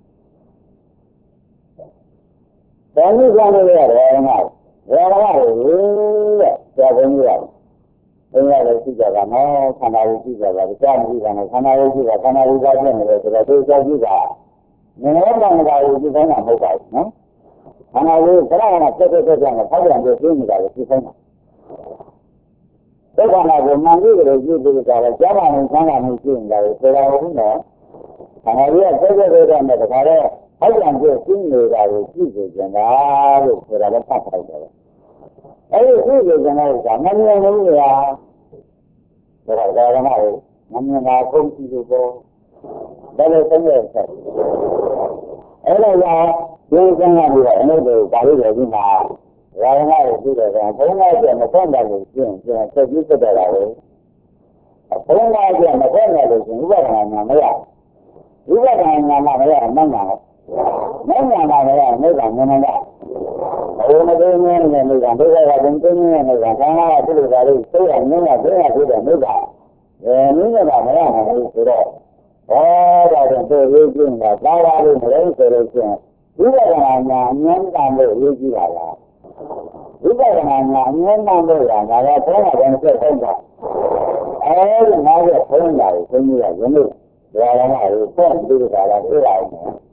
S1: ဒါမျိုးကြားလို့ရတယ်ငါရောရရတယ်တဲ့ဆရာဘုန်းကြီးကဘုရားလည်းရှိကြတာနော်ခန္ဓာကိုရှိကြတာကြားမှုကလည်းခန္ဓာကိုရှိတာခန္ဓာကိုကြားဖြစ်နေတယ်ဆိုတော့သူကြားကြည့်တာငြင်းတဲ့ခန္ဓာကိုဒီတိုင်းမှာမဟုတ်ပါဘူးနော်ခန္ဓာကိုယ်ကလည်းတက်တက်တက်တက်နဲ့ဖောက်ပြန်ပြီးပြင်းနေတာကိုသိဆုံးတာဒုက္ခနာကိုမှန်ပြီးကြည့်ပြီးကြတာကြားပါနေဆန်းတာနေရှင်းနေတာကိုဆိုတော့ဟုတ်နော်ခန္ဓာကြီးကတက်တက်တက်တက်နဲ့တခါတော့ဖောက်ပြန်ပြီးပြင်းနေတာကိုကြည့်ကြတာလို့ဆိုတာလည်းဖတ်ထားတယ်အဲဒီကြည့်ကြတဲ့ဥစ္စာမမြင်ဘူးလားဒါတော့ဒါကမှမမြင်တာကုန်ကြည့်လို့ပေါ့ဒါလည်းသိရဲ့ဆက်အဲ့လိုလားဒီကံကပြီးတော့အဲ့လိုပါလို့လည်းဒီမှာရာဂနာကိုကြည့်တယ်ဆိုဘုန်းကြီးကမဖွင့်တယ်လို့ရှင်းရှင်းဆက်ပြီးသက်တယ်လားလေဘုန်းကြီးကမဖွင့်တယ်လို့ရှင်းဥပဒနာညာမရဥပဒနာညာမရမမှန်ပါဘူးမမှန်ပါဘူးမိဘမင်းကဘုံမသိနေနေမိဘဒုက္ခကဘုံသိနေနေကခန္ဓာကသူ့လိုပါလို့သိရမင်းကသိရသိတယ်မိဘအဲမင်းကမရနိုင်ဘူးဆိုတော့ဟောဒါကြောင့်သိရေးကျင်းတာသာဝလို့မလို့ဆိုလို့ရှိရင်ဝိပဿနာညာအញ្ញမ်းတန်လို့ရေးကြည့်ပါလားဝိပဿနာညာအញ្ញမ်းတန်လို့ရတာကဘုရားကဆက်ဆုံးတာအဲဒီငါးရက်ဘုန်းကြီးကိုဘုန်းကြီးကယနေ့ဒါရမကိုပေါ့ပြီးတာလားသိရတယ်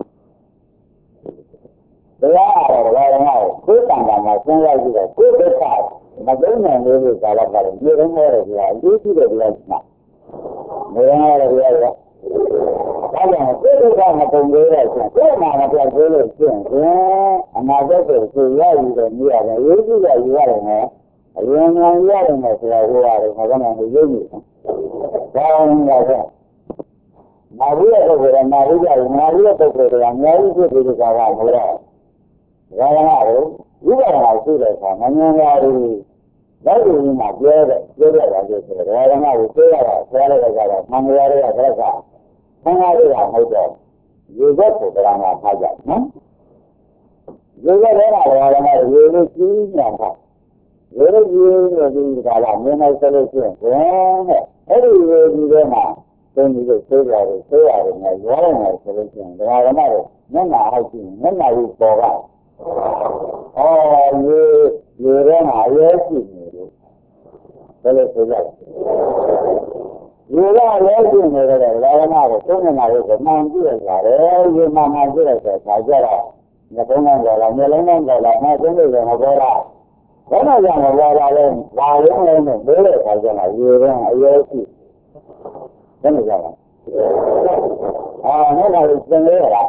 S1: တရားတော်ဘာရမကိုကိုယ်တန်တာမှာစဉ်းစားကြည့်တော့ကိုယ်ဒုက္ခမသိနိုင်လို့ဒါလည်းပါတယ်ဒီလိုမျိုးရတယ်ကြာအရေးကြီးတယ်ဒီလိုမှာနေရတယ်ကြာဒါကြောင့်ကိုယ်ဒုက္ခမပုံသေးတဲ့ဆိုကိုယ်မှာမပြောက်သေးလို့ရှင်းရင်အနာဂတ်ကိုသိရယူတယ်မြည်ရတယ်ရေးကြည့်ရယူရတယ်နဲ့အရင်ကရတယ်နဲ့ဆိုတော့ဟိုရတယ်မကနိုင်ဘူးရုပ်ကြီးဒါအောင်ရတော့မာရိယတုတ်ကမာရိယကိုမာရိယတုတ်ကအများကြီးဖြစ်ပြီးကြတာမဟုတ်တော့ဒါကလည်းဝိပဿနာရှိတဲ့အခါမဉဏ်ရာတွေလက်တွေမှာပြောတဲ့ပြောရတာဆိုတော့ဒါကလည်းပြောရတာဆရာတွေကကတော့မင်္ဂလာတွေကဆက်စားဆန်းကားတွေကမဟုတ်တော့ရေဘက်ကိုဗလာမှာထားကြနော်ရေဘက်တွေကလည်းရေလို့ကြီးညာတာရေလို့ကြီးလို့ဒီကလာမင်းနဲ့ဆက်လို့ရှိရင်အဲ့ဒီရေကြီးထဲမှာသင်ပြီးတော့သိရတယ်သိရတယ်နဲ့ရောရတယ်ဆိုလို့ရှိရင်ဒါကမှတော့မျက်နှာဟောက်ကြည့်မျက်နှာကိုပေါ်ကအော်ရေရေထဲမှာရဲရှိနေလို့ဘယ်လိုဆိုကြလဲရေကရဲရှိနေတယ်ဒါကမှတော့သုံးမျက်နှာကိုမှန်ကြည့်ရတယ်ရေမှန်မှန်ကြည့်ရတဲ့အခါကျတော့ငကုန်းကပေါ်လာမျက်လုံးကပေါ်လာမှသုံးလို့လည်းမပေါ်လာဘာမှကြောင့်မပေါ်လာလဲလာလုံးလုံးနဲ့ဘယ်လိုခါကျတော့ရေထဲအရဲရှိဘယ်လိုကြလဲအာနဲ့ကလည်းသင်ရတာ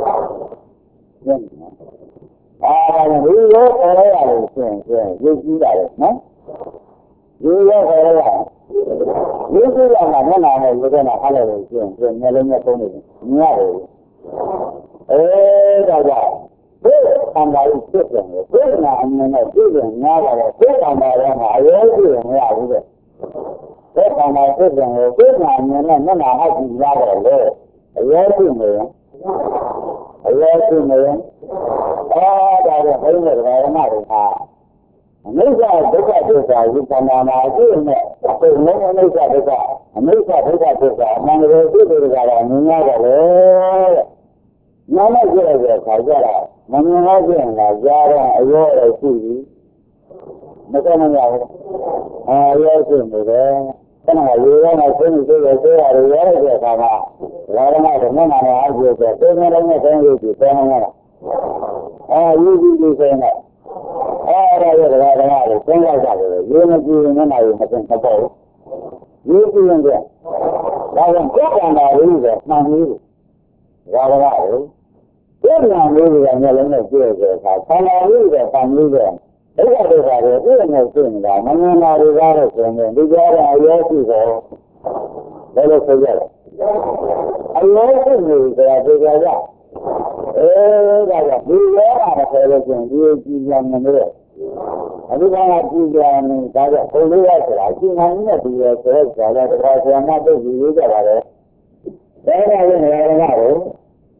S1: အာဒီရောခေါ်ရလို့ဆိုရင်ဆိုရင်ရုပ်ကြီးတာလေနော်ဒီရောခေါ်ရတာရုပ်ကြီးရမှာမျက်နှာနဲ့ရုပ်ထဲမှာခါလိုက်လို့ဆိုရင်ဆိုရင်မျက်လုံးနဲ့ပုံနေတယ်မြင်ရတယ်အဲဒါကြောင့်ဘယ်အမှန်တရားဖြစ်တယ်ဘယ်နာအမှန်နဲ့ပြည့်စုံများပါလဲဘယ်အမှန်တရားမှာအရေးကြီးတယ်မရဘူးတဲ့ဘယ်ကောင်မှသိတယ်ကိုသိနာမြင်နဲ့မျက်နှာဟောက်ကြည့်ရတော့လေအရေးကြီးနေရင်အရေးကြီးနေရင်အော်ဒါကဘယ်နဲ့ဓမ္မတွေဟာအနိစ္စဒုက္ခသစ္စာဝိပဿနာမှာအကျိုးနဲ့အခုလုံးအနိစ္စဒုက္ခအနိစ္စဒုက္ခသစ္စာအမှန်တကယ်သိတယ်ကတော့မြင်ရတော့လေတဲ့။နာမကျတဲ့အခါကျတော့မမြင်လို့ရှိရင်လည်းကြားတော့အရောရရှိပြီမကနိုင်ရဘူး။အာရောရှိနေတယ်။ခဏရေရောနဲ့ဆင်းပြီးသေးတယ်သေးရတယ်ရောတဲ့အခါမှာလာရမှာတော့မနာနဲ့အားကျတဲ့သေနေလုံးနဲ့ဆင်းပြီးပြီးဆင်းနေတာ။အာယူပြီးပြီးဆင်းနေအဲ့ဒါရတဲ့ဓမ္မတွေဆင်းလိုက်ကြတယ်ရေမကြည့်ရင်လည်းမသိမပေါ့ဘူးရေကြည့်ရင်ကဒါကကိုယ်ကံတာလေးပဲမှန်ပြီးဒါကလည်းကိုယ်ကံလေးကမျက်လုံးနဲ့ကြည့်ရတဲ့အခါဆန္ဒလေးကပန်လေးပဲဒုက္ခဒုက္ခတွေပြည့်နေသိနေတာမမြင်တာတွေကားလို့ဆိုရင်ဒီကြားတဲ့အရောရှိတော့ဘယ်လိုဆိုကြလဲအရောရှိနေကြတာဒီကြားကအဲဒါကဒီရောတာဆိုလို့ရှိရင်ဒီကြည်ပြန်နေတယ်အခုကကြည်ပြန်နေတာကဘုံလေးရဆိုတာကြည်နိုင်တဲ့ဒီရောဆိုတဲ့ဇာတ်တရားဆရာမတို့ယူရကြပါလေဒါကလည်းနေရာကကို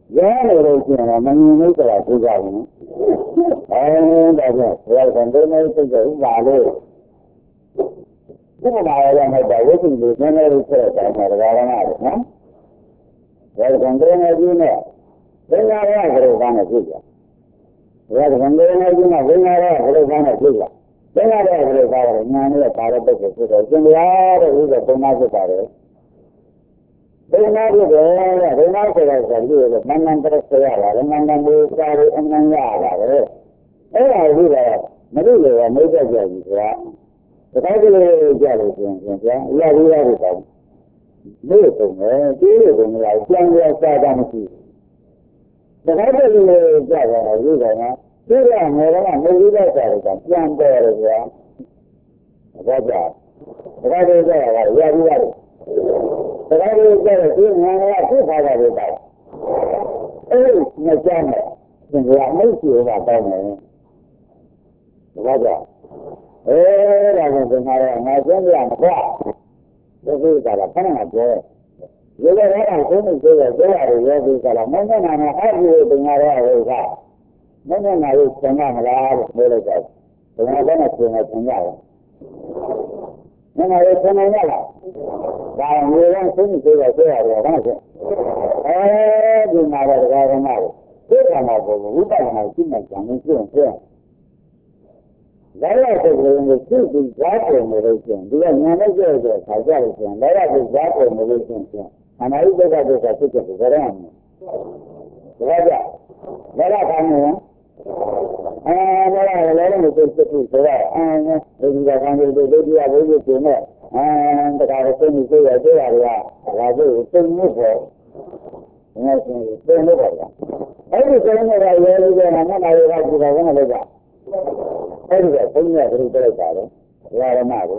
S1: ရဲလို့ရှိရင်မမြင်လို့ဆိုတာသိကြဘူးအဲဒါကြောင့်ဘုရားကံတော်နဲ့စိတ်ကဥပါလို့ဒီမှာလည်းမဟုတ်ပါဘူးဒီလိုနည်းနည်းလေးဆက်တာမှာတရားရမှာနော်ဘုရားကံတော်နဲ့ကြီးနဲ့ဝိညာဉ်ရဲ့ဘုရားကနဲ့ကြည့်ကြဘုရားကံတော်နဲ့ကြီးနဲ့ဝိညာဉ်ရဲ့ဘုရားကနဲ့ကြည့်ကြဝိညာဉ်ရဲ့ဘုရားကလည်းညာနဲ့ပါတဲ့ပုဂ္ဂိုလ်ဖြစ်တယ်ရှင်ဘုရားတဲ့ဥစ္စာပုံမှန်ဖြစ်ပါတယ်ဘယ်နာဖြစ်တယ်လဲဘယ်နာဆိုတော့ဆိုလို့မန္တန်တရဆရာလာမန္တန်ကိုစားလို့အမှန်ရလာတယ်အဲ့ဒါကြီးကမလို့လေမိတ်ဆက်ကြပြီဆိုတာတခါတလေကြလို့ရှင်ရှင်ဗျာအရာကြီးရတယ်ပေါ့လို့ဆိုမယ်ဒီလိုကလည်းကျန်ရစားတာမရှိဘူးတခါတလေကြတော့ဒီကနေ့ဒီကငယ်ကမလို့ရစားတယ်ကပြန်တယ်ဗျာဒါကြောင့်တခါတလေကြတာအရာကြီးရတယ်ဒါကြလို့ကျတော့ဒီငါကသိခါတာတွေပေါ့အဲ့ဒီမကြမ်းနဲ့သင်္ကြန်မိတ်ဆွေကတောင်းတယ်ဒါကြောင့်အဲဒါကသင်္ကြန်ကငါကျမ်းပြမကွာဒီကိစ္စကခဏကပြောရေလည်းအဲ့ဒါသုံးနေသေးတယ်ပြောရတယ်ရေဒီကလာမင်းကနာနဲ့အဲ့ဒီသင်္ကြန်ရဲ့ဟိုကမင်းကနာကိုသင်္ကြန်မလားလို့ပြောလိုက်တယ်သင်္ကြန်လည်းနဲ့သင်္ကြန်သင်ကြတယ်မင်းလည်းသင်္ကြန်ရလားဒါမျိုးကသုံးနေသေးတယ်ပြောရတယ်ဟုတ်ကဲ့အဲဒီမှာတော့တရားဓမ္မကိုသိက္ခာမှာပုံဝိပဿနာရှင်းမှကြံနေပြည့်ပြည့်လည်းရတဲ့ကိုယ်ကိုသိပြီးကြားတယ်လို့ဆိုရင်ဒီကညာနဲ့ကြည့်တဲ့ခါကြလို့ဆိုရင်လည်းရတဲ့ကြားတယ်လို့ဆိုရင်အနာယိတ္တကတိကဖြစ်တဲ့ကြရမယ်ဒါကြလည်းရခိုင်းနေအဲလည်းလည်းလည်းသိသိဆိုတော့အဲဒီကခံရတဲ့ဒုတိယဘုရားရှင်နဲ့အဲတခါတော့သိနေကြရတဲ့ရတယ်ကဒါကိုသိမှုပေါ့ငါရှင်သိမှုပေါ့အဲ့ဒီစိတ်နဲ့ရဲရဲကနမနာရကကြည့်တော့ဘယ်နဲ့လဲကြအဲ့ဒီကဘုရားကတိပြလိုက်တာလေဓမ္မကို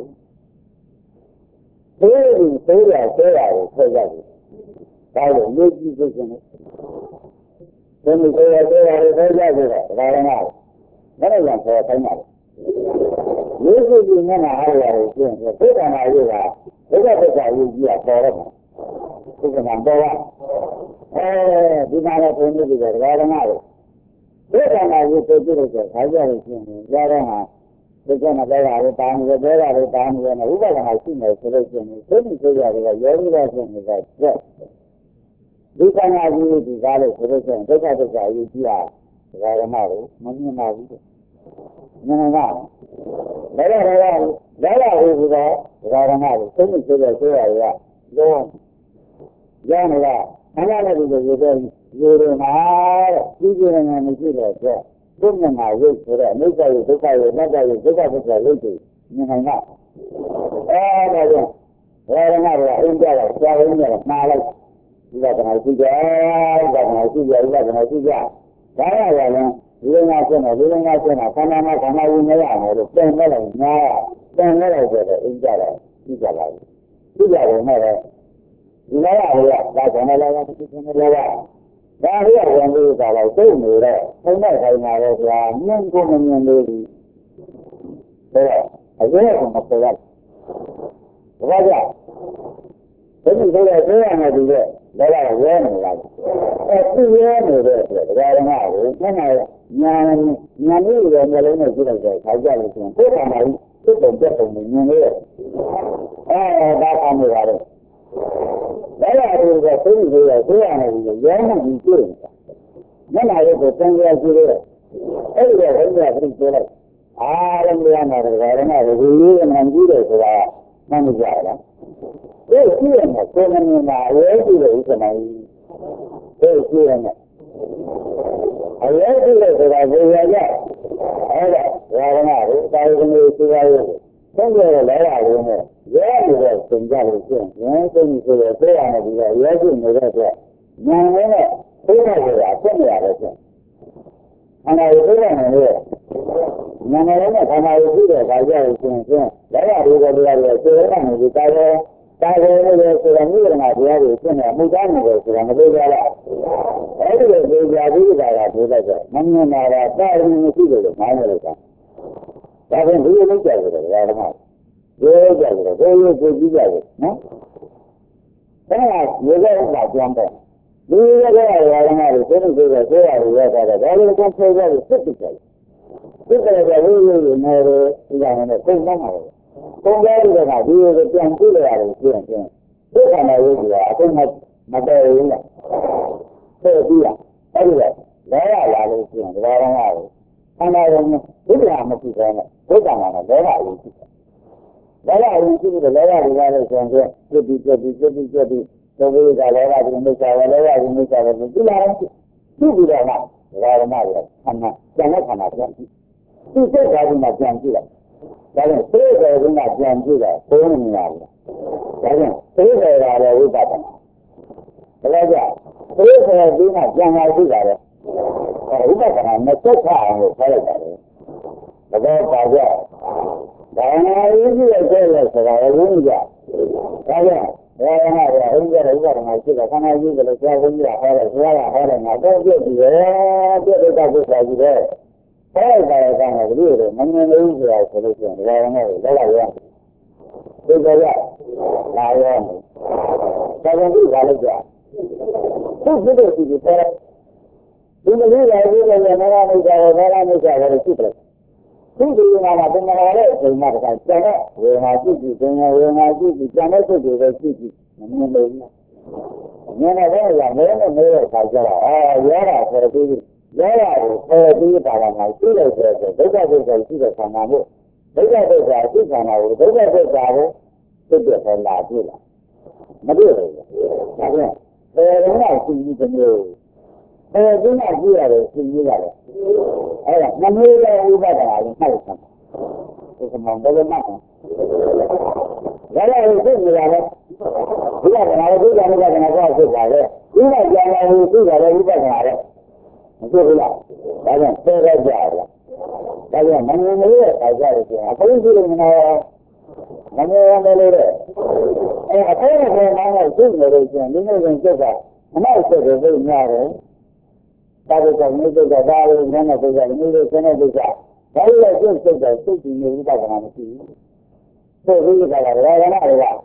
S1: သိပြီးသိရသိရတယ်ဆက်ကြတယ်ဒါလို့လူကြည့်စိတ်နဲ့ဘယ်လိုသိရသိရတယ်ဆက်ကြတယ်ဓမ္မကိုဘယ်လိုလဲဆိုတော့ဆိုင်ပါလေလူစုကြည့်နေမှာအားရတယ်ကျင်းသိက္ခာနာရေးကဒုက္ခသစ္စာရေးကြီးတာပေါ်တော့မှာသိက္ခာနာပေါ်ပါအဲဒီမှာလည်းဘုန်းကြီးတွေကဓမ္မကိုသိက္ခာနာရေးသိကြည့်လို့ဆိုခါကြလို့ကျင်းတယ်ကြားတော့ဟာသိက္ခာနာပေါ်တာလည်းတာနေတယ်ပြောတာလည်းတာနေတယ်ဥပဒနာရှိနေဆိုလို့ကျင်းတယ်သိနေကြရတယ်ကရောပြီးတော့ကျင်းနေတာကျက်ဒီကနာကြီးဒီကားလို့ဆိုလို့ကျင်းဒုက္ခသစ္စာရေးကြီးတာဓမ္မကိုမမြင်ပါဘူးနည်းနည်းကလည်းလည်းလည်းလည်းဟိုကတော့ဓမ္မကိုသိနေကြတဲ့ဆိုရရတော့ရနေတာအမှန်လည်းဒီလိုရေရေရေမှာတဲ့ကြီးကြီးနေမရှိတော့တဲ့ဘုမျက်မှာရုပ်ဆိုတဲ့အနိစ္စရုပ်ဒုက္ခရုပ်အနတ္တရုပ်ဒုက္ခသစ္စာရုပ်တွေမြင်နိုင်တာအဲဒါကြောင့်ဓမ္မကအင်းကြတော့ရှားရင်းနဲ့မှားလိုက်ဒီကတည်းကရှိကြဒါကရှိကြဥပဒနာရှိကြဒါရရလည်းဒီလိုငါဖြစ်နေဒီလိုငါဖြစ်နေခန္ဓာမှာခန္ဓာဝင်နေရတယ်လို့ပြန်လဲလိုက်ညာပြန်လဲလိုက်ဆိုတော့အင်းကြတော့ကြည့်ကြပါဘူးကြည့်ကြတယ်နဲ့ဒီလိုရရဒါကလည်းလည်းဒီလိုလည်းရဒါရရဝင်လို့သာတော့သိနေတော့ဘုံနဲ့ခိုင်လာတော့ကြာမြင်ကိုမမြင်လို့ဒီဒါအရေးကမပေါ်ရဘူးဒါကြောင့်ဘယ်လိုလဲဆိုရမယ်ဒီကလည်းရဲနေလားအဲသူရဲနေတဲ့အတွက်ဒါကမှကိုကျန်တဲ့ညာညာမျိုးတွေမျိုးလုံးနဲ့ကြည့်လိုက်တော့ခါကြလို့ရှိရင်ကိုယ်ကမှသူ့ပုံပြတ်ပုံမြင်နေတယ်အဲဒါကမှပါတော့ဒါရတဲ့ကသိနေရဆိုရမယ်ဒီရဲနေပြီးတွေ့နေတာမျက်နှာရုပ်ကိုသင်ကြကြည့်လို့အဲ့ဒီကဘုရားပြည့်ပြောလိုက်အားလုံးရနာတယ်ဒါရမကိုဒီလိုမှန်ကြည့်တယ်ဆိုတာမှန်ကြရလားဒီရှိရမယ်ကိုယ်မမြင်တာအရေးကြီးတယ်ဥစ္စာနိုင်ဒီရှိရမယ်အရေးကြီးတယ်ဆိုတာဘယ်ရကြအဲ့ဒါဓမ္မကိုတာယုံကိုသိရရုံသင်ကြရလဲရတယ်နဲ့ရဲနေတဲ့သင်ကြလို့ရှိရင်သင်ဆိုရဆိုရမယ်ဒီကရဲရှိနေတဲ့အတွက်ဉာဏ်နဲ့သိရဆိုတာဖြစ်နေရတယ်ဆိုခန္ဓာကိုသိရမယ်လို့ဉာဏ်နဲ့ခန္ဓာကိုသိတဲ့အခါကျရင်ရှင်ရှင်လဲရတဲ့တရားတွေသိရမယ်ဒီကာရောတာဝန်လို့ဆိုတာမိဂရဏတရားတွေရှင်းနေမှုသားနေတယ်ဆိုတာမသိကြလားအဲ့ဒီလိုသိကြပြီးတာကပြောလိုက်တော့မမြင်တာကတာဝန်မရှိတယ်လို့မှားနေလို့ကဒါဖြင့်ဒီလိုလုပ်ကြတယ်ဓမ္မပြောကြတယ်ဘယ်လိုကိုကြည့်ကြလဲနော်ဒါကရေခဲဥပ္ပါကျမ်းပေါ့ဒီရတဲ့ရာဂနာတွေသိနေကြတဲ့ဆေးရတွေရတာဒါလည်းကိုယ်ဆွဲကြလို့စစ်စစ်တယ်စစ်တယ်ကလေးလေးတွေနေတယ်ဒီကနေ့ပုံမှန်ပါပဲပုံကြရတဲ့ကဒီလိုပြန်ကြည့်ရရတယ်ကျင်းကျင်းဒီကနေ့ရေးကြအကုန်မတည့်ဘူးလားသိပြီလားအဲ့ဒီလဲရလာလို့ကျင်းဒါတော့ဟာခန္ဓာရုံဒုက္ခမရှိသေးနဲ့ဒုက္ခမှာတော့လောဘအရင်ရှိတယ်လောဘအရင်ရှိတယ်လောဘတွေကလည်းဆိုရင်ပြည့်ပြီးပြည့်ပြီးပြည့်ပြီးပြည့်ပြီးသောဘိကလောဘဒီမိစ္ဆာဝလောဘဒီမိစ္ဆာဝဒီလာတယ်သူ့ပြီးတော့မှဒါရမရခန္ဓာကျန်တဲ့ခန္ဓာပြန်ကြည့်သူ့စိတ်ဓာတ်ကပြန်ကြည့်လိုက်ဒါကြောင့်စိတ်ဓာတ်ကပြန်ကြည့်တာဘုံနေရတယ်ဒါကြောင့်စိတ်ဓာတ်ကလည်းဝိပဿနာဒါကြောင့်စိတ်ဓာတ်ကပြန်လာကြည့်တာလေဝိပဿနာနဲ့သက်သာအောင်လို့ပြောလိုက်တာလေဒါတော့ပါကြဒါနာရေးကြည့်ရတဲ့ဆိုတာလည်းကြဒါကြောင့်ဒါရနာရအင်းကြတဲ့ဥပဒနာရှိတာခန္ဓာကြီးကလည်းကြာဝင်ရဟောတယ်ဆရာကဟောတယ်ငါတော့ပြည့်ပြီပဲပြည့်တဲ့ကပု္ပ္ပာကြီးပဲဟောလိုက်တာကလည်းဒီလိုမမြင်လို့ဆိုတာဆိုလို့ရှိရင်ဒါရနာရလည်းလာရဒီကြရလာရမယ်ဒါကြောင့်ဒီကလည်းကြာသူ့ဖြစ်တဲ့ဒီတဲ့ဒီမလေးလာပြီးလည်းနာရမိတ်တာနာရမိတ်တာလည်းရှိတယ်သူဒီမှာကတဏှာရဲ့အိမ်မှာတခါကျန်တဲ့ဝေငါကြည့်ကြည့်သင်္ဝေငါကြည့်ကြည့်ကျန်တဲ့စိတ်တွေပဲကြည့်ကြည့်မမြင်လို့နော်။မြင်တဲ့ဘက်ကလည်းမဲနဲ့မဲတဲ့ခါကျတော့အာရတာဆိုတော့ဒီရတာကိုပေါ်ပြီးတာကမှရှိလိုက်ဆိုတော့ဒုက္ခဒုက္ခရှိတဲ့ခန္ဓာမို့ဒုက္ခဒုက္ခရှိခန္ဓာကိုဒုက္ခဒုက္ခကိုသိတဲ့ဆလာကြည့်လားမတွေ့ဘူး။ဒါပြန်ဘယ်တော့မှရှိပြီးတစ်မျိုးအဲဒီကကြည့်ရတယ်ရှိပြီးရတယ်အဲ့ဒါမမေးတဲ့ဥပဒနာကိုမှတ်ထားဒီကမှဘယ်လိုမှတ်လဲဒါလည်းသိနေရတယ်ဒီကကနာကိုသိတယ်ကနာကိုသိပါတယ်ဒီကကြံလာကိုသိတယ်ဥပဒနာတဲ့မသိဘူးလားဒါကြောင့်သိရကြလားဒါကြောင့်မမေးတဲ့အခါကျတော့အကုန်ကြည့်လို့မနာမမေးရမယ်လို့တဲ့အဲအကုန်လုံးကလည်းသိနေလို့ကျန်ဒီနေ့ရင်စိတ်ကအနောက်စိတ်ကိုသိနေရတယ်ဒါကလည်းဒီကဒါလည်းနည်းနည်းပြကြတယ်ဒီလိုကျတဲ့ပြကြဒါလည်းစိတ်စိတ်ကစိတ်ကြည့်နေဥပဒနာမရှိဘူးသိပြီးကြတာရဟနာတွေကအဲသိကြရ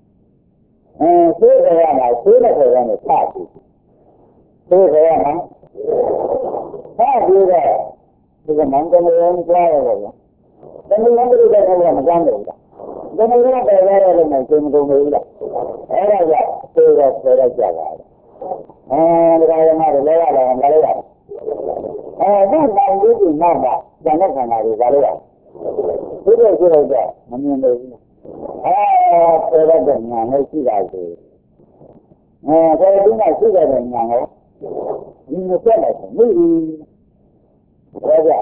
S1: မှာသိတဲ့ခေါ်တယ်နဲ့ဖတ်ပြီးသိကြရမှာဖတ်ပြီးတော့ဒီကမန်ကလေးကြားရတယ်ဗျတမန်တော်တွေကလည်းမကြမ်းဘူးလားတမန်တော်ကလည်းရတယ်လို့မသိမကုန်ဘူးလားအဲ့ဒါကြောင့်သိတော့သိရကြတာအဲဒီကရမတွေလဲရတယ်မလဲရတယ်အဲဒီတောင်ကြီးကမှမှဇာတ်ခန္ဓာတွေဘာလို့ရဒီလိုဆိုတော့မမြင်လို့ဘူးအဲဆိုတော့ညာနဲ့ရှိတာဆိုအဲဒီကရှိတဲ့ညာကိုဒီမဆက်လိုက်ဘူးမိဘူးဒါ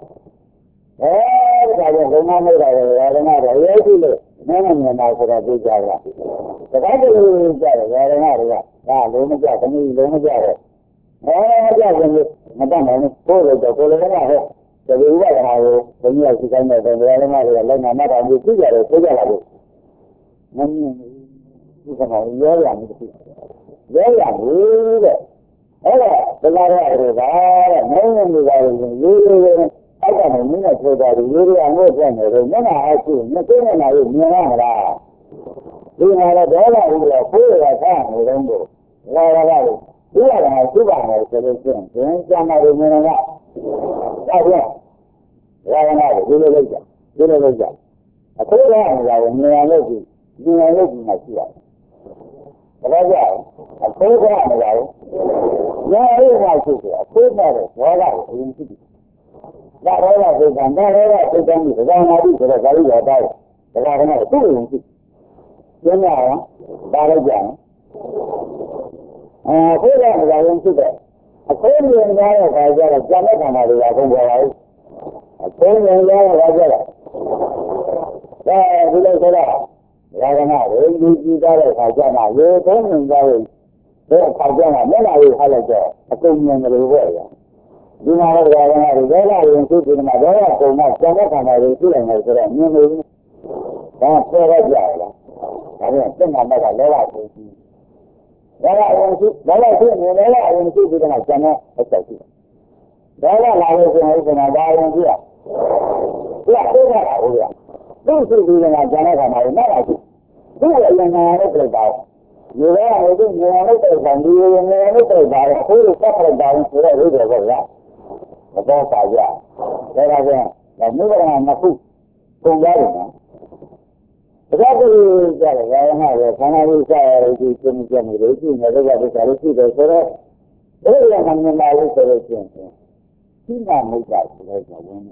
S1: ကြောင့်အဲဒီကဘုံမမေးတာလည်းရမတွေရဲကြည့်လို့နည်းနည်းမြန်မာဆိုတော့သိကြလားတခါတည်းလို့ကြားတယ်ရမတွေကဒါလုံးမကြသမီးလုံးမကြတော့အဲမကြဘူးမတတ်နိုင်ဘူးကိုယ်တော့ကိုယ်လည်းမဟုတ်ဒီလိုကဟာကိုဘုန်းကြီးကသိတိုင်းတဲ့ဗေဒနာတွေကလည်းနာမတော်မျိုးသိကြတယ်သိကြတာလို့မင်းဒီကမှာရောရမယ်သိရောရဘူးတဲ့အဲ့ဒါဘလာရရတာတဲ့မင်းမျိုးတွေကလည်းရိုးရိုးလေးအောက်ကမှမင်းနဲ့ပြောတာရိုးရိုးအငို့ပြနေတယ်မျက်နှာအရှိမသိနေတာကိုမြင်ရမှာလားဒီမှာတော့ဒေါသဥပ္ပလောကိုယ်ကစားနေတော့ကိုလာရတာဒီကကသုဘမယ်ဆိုလို့ရှိရင်သင်ကျမ်းမာလို့မြင်နေတာဒါပြန်ရာဂနာကိုဒီလိုလုပ်ကြဒီလိုလုပ်ကြအခုကနေတာကိုမြင်ရလို့ဒီမြင်ရလို့ဒီမှာရှိရတယ်ဒါကြောင့်အခုကနေတာကိုညာရေးမှရှိတယ်အခုကတော့ဘောလာကိုအရင်ရှိတယ်ဒါရောလာသိတယ်ဒါရောလာသိတယ်ဒီကနာတိဆိုတော့ဒါကြီးရတာဒါကလည်းသူ့ရင်ရှိကျင်းရအောင်ဒါလည်းကြတယ်အခုကနေတာရင်ရှိတယ်အခုမြင်ရတဲ့ခါကျတော့ကျန်တဲ့ခန္ဓာတွေကကုန်ကြပါဘူးအခုမြင်ရတဲ့ခါကျတော့ဒါဒီလိုဆိုတော့ရာဂနာတွေဒီကြည့်တဲ့ခါကျမှရေသုံးမြင်ကြရင်ဒီအခါကျမှမျက်နှာလေးထားလိုက်တော့အကုန်မြင်တယ်လို့ပြောရဒီမှာတော့ရာဂနာတွေဒေါသရင်သူ့ဒီမှာဒေါသကုန်မှကျန်တဲ့ခန္ဓာတွေသိနိုင်တယ်ဆိုတော့မြင်လို့ဒါပြောရကြလားဒါပြန်သင်္ခါမကလောဘကိုကြည့်ဒါကဝင်ရှိဒါကရှိနေတယ်အဝင်ရှိပြီးတော့ကျန်တဲ့အချက်ရှိဒါကလာလို့ဆိုရင်ဥပမာဒါဝင်ရှိရဒီအသေးကဟုတ်ရသူ့ရှိပြီးတော့ကျန်တဲ့ခါမှာမလာဘူးသူ့ရဲ့ဉာဏ်နဲ့ပြလိုက်ပါ You know, I think you know that you know that who is separate down to the river of that. The boss are yeah. There are the never and the food. Don't let it now. The other is that I have a family side to some generation, everybody can see the sort of every one of my restoration. He now moved out to the woman.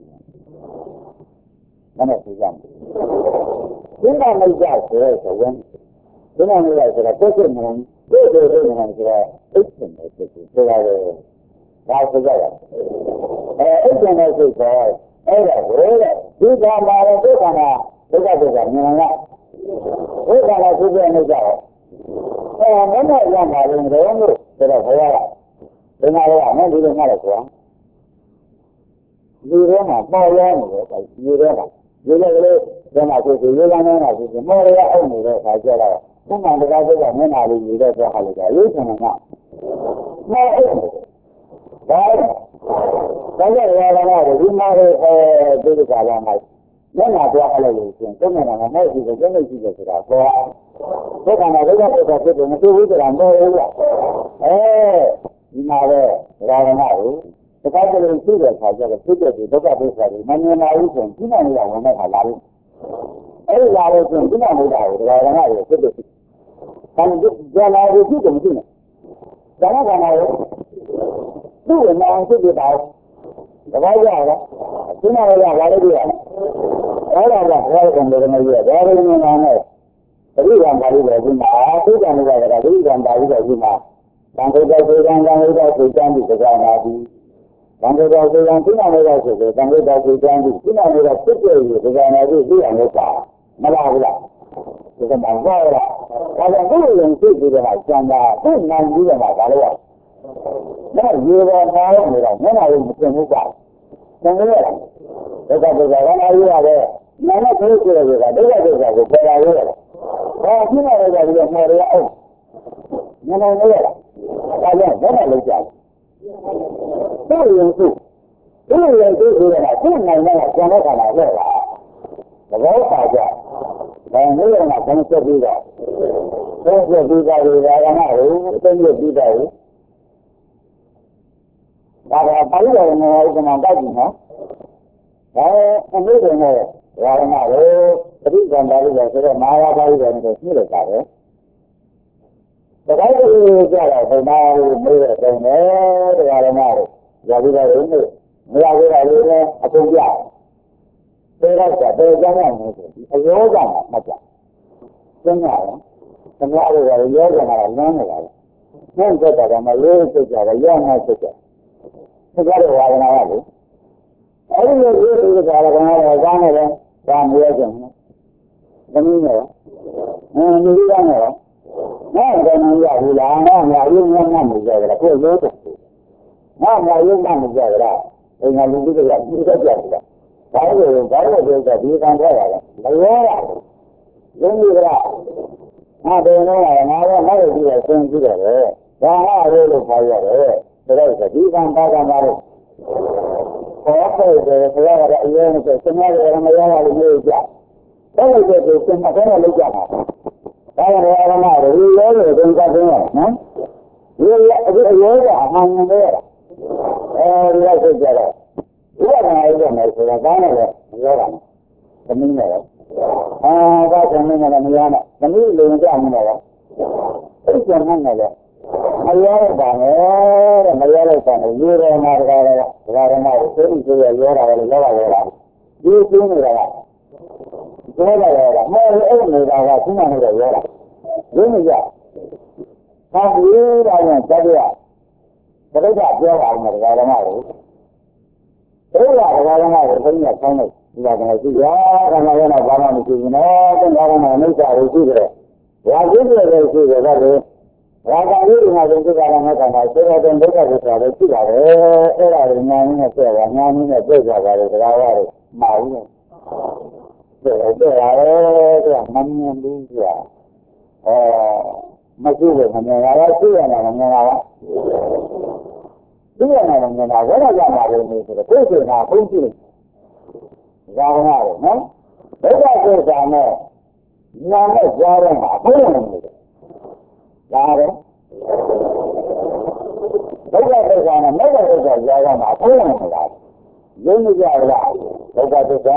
S1: One of the young. He now moved out to the woman. Then I realized that I took him home, they were living on the eighteen, so I was out together. eighteen is the boy, Ada, Ada, you got my book on that, look at this, you know that. We got a good one as well. And when I went out in the room, they were there. Then I went, no, we didn't have it wrong. You don't have more long, you don't have. You don't have, then I said, you don't have, more only, I said, không làm được cái gì nên nào thì được cho họ cái lý cho nó nào mà đấy cái này là là để đi mà để để cái cái này nên là cho họ lấy tiền cái này là mấy gì cái này gì cái đó có cái này là cái cái cái nó cứ cái làm thôi ê đi mà để ra là nào cái cái cái này cứ được phải cho cái cứ được thì tất cả đều phải mà nên nào cũng không cái này là nó phải làm ấy là cái cái này mới đâu ra là nào cái được Kan jalan itu tu mesti. Jangan jangan tu memang tu dia tahu. Kalau dia ada, cuma dia ada dia. Kalau ada, kalau orang dia, dia ni mana? Tapi yang balik lagi mah, tu yang ni lagi, yang balik lagi mah. Bangsa bangsa yang yang itu sudah di sekolah lagi. Bangsa bangsa yang cuma mereka sudah, bangsa bangsa yang di cuma mereka sudah di sekolah lagi tu yang mereka malah malah. Kita bangsa lah. Kalau tu yang tu dia nak cakap, tu nanti dia nak kalau. Nah, dia orang ni orang, mana yang mungkin muka. Jangan dia. Kita berjalan lagi ada. Mana tu dia juga, dia juga juga berjalan. Oh, ni ada dia mereka. Oh, mana ni lah. Kalau mana lagi. Tu yang tu. Tu yang tu dia nak, tu nanti nak jangan kalau dia lah. Kalau saja. Dan ni orang nak kena juga. Kena juga dia orang nak, kena juga. Kalau apa yang orang nak bagi, ha? Eh, ini dia orang nak. Jadi gambar dia sudah mara bagi dia ni semua ada. Kalau dia ada, semua mereka ni orang nak. Jadi dia ini, mereka dia ini apa dia? Berapa? Berapa ni? Yoga macam. Semua, semua orang yoga mana mana lah. Nanti kita malu saja, yoga saja. Sekarang orang apa tu? Orang yoga itu kalau orang orang ni, orang yoga ni, kami ni, ni dia ni, ni kami ni yoga, ni yoga yoga ni yoga, kau yoga. Ni yoga ni yoga, ini ni juga juga juga. Baru baru dia di kantor ada. Baru ini berapa? Ada orang ada ada dia sendiri ada. Dah ada lu bayar. Terus di kantor baru. Apa itu? Kalau ada yang itu semua orang yang ada ni dia. Kalau itu semua orang lu jangan. Kalau orang ada dia itu tinggal semua, nah. Dia dia dia aman dia. Eh dia sejarah. Dia nak ada macam mana lah, dia orang, kami ni lah. Ah, dah kami ni lah, ni lah. Kami lelaki kami lah. Ini jangan lah. Ayah bangor, ayah lepas ni, dia orang ada lah, orang ada. Ini dia dia orang ada, dia orang. Dia tu ni lah. Dia lah. Mereka ni lah, cuma ni lah orang. Dia ni lah. Kami orang jadi lah. Mereka dia orang mereka orang ada. Ella orang ada punya kamu, dia kena juga, orang ada barang itu ni, orang ada ni cari juga. Ya juga ada juga ada. Orang ini ada juga orang ada, saya ada juga ada juga ada. Ella ni ni saya, ni ni saya juga ada, ada mau. Ada ada mana ni dia. Eh, masih ada mana ada sih ada mana ada. Dia nak mana orang yang ada ni tu, kau tu nak kau tu, jangan ada, nah. Beda tu sama, nama jangan apa ni.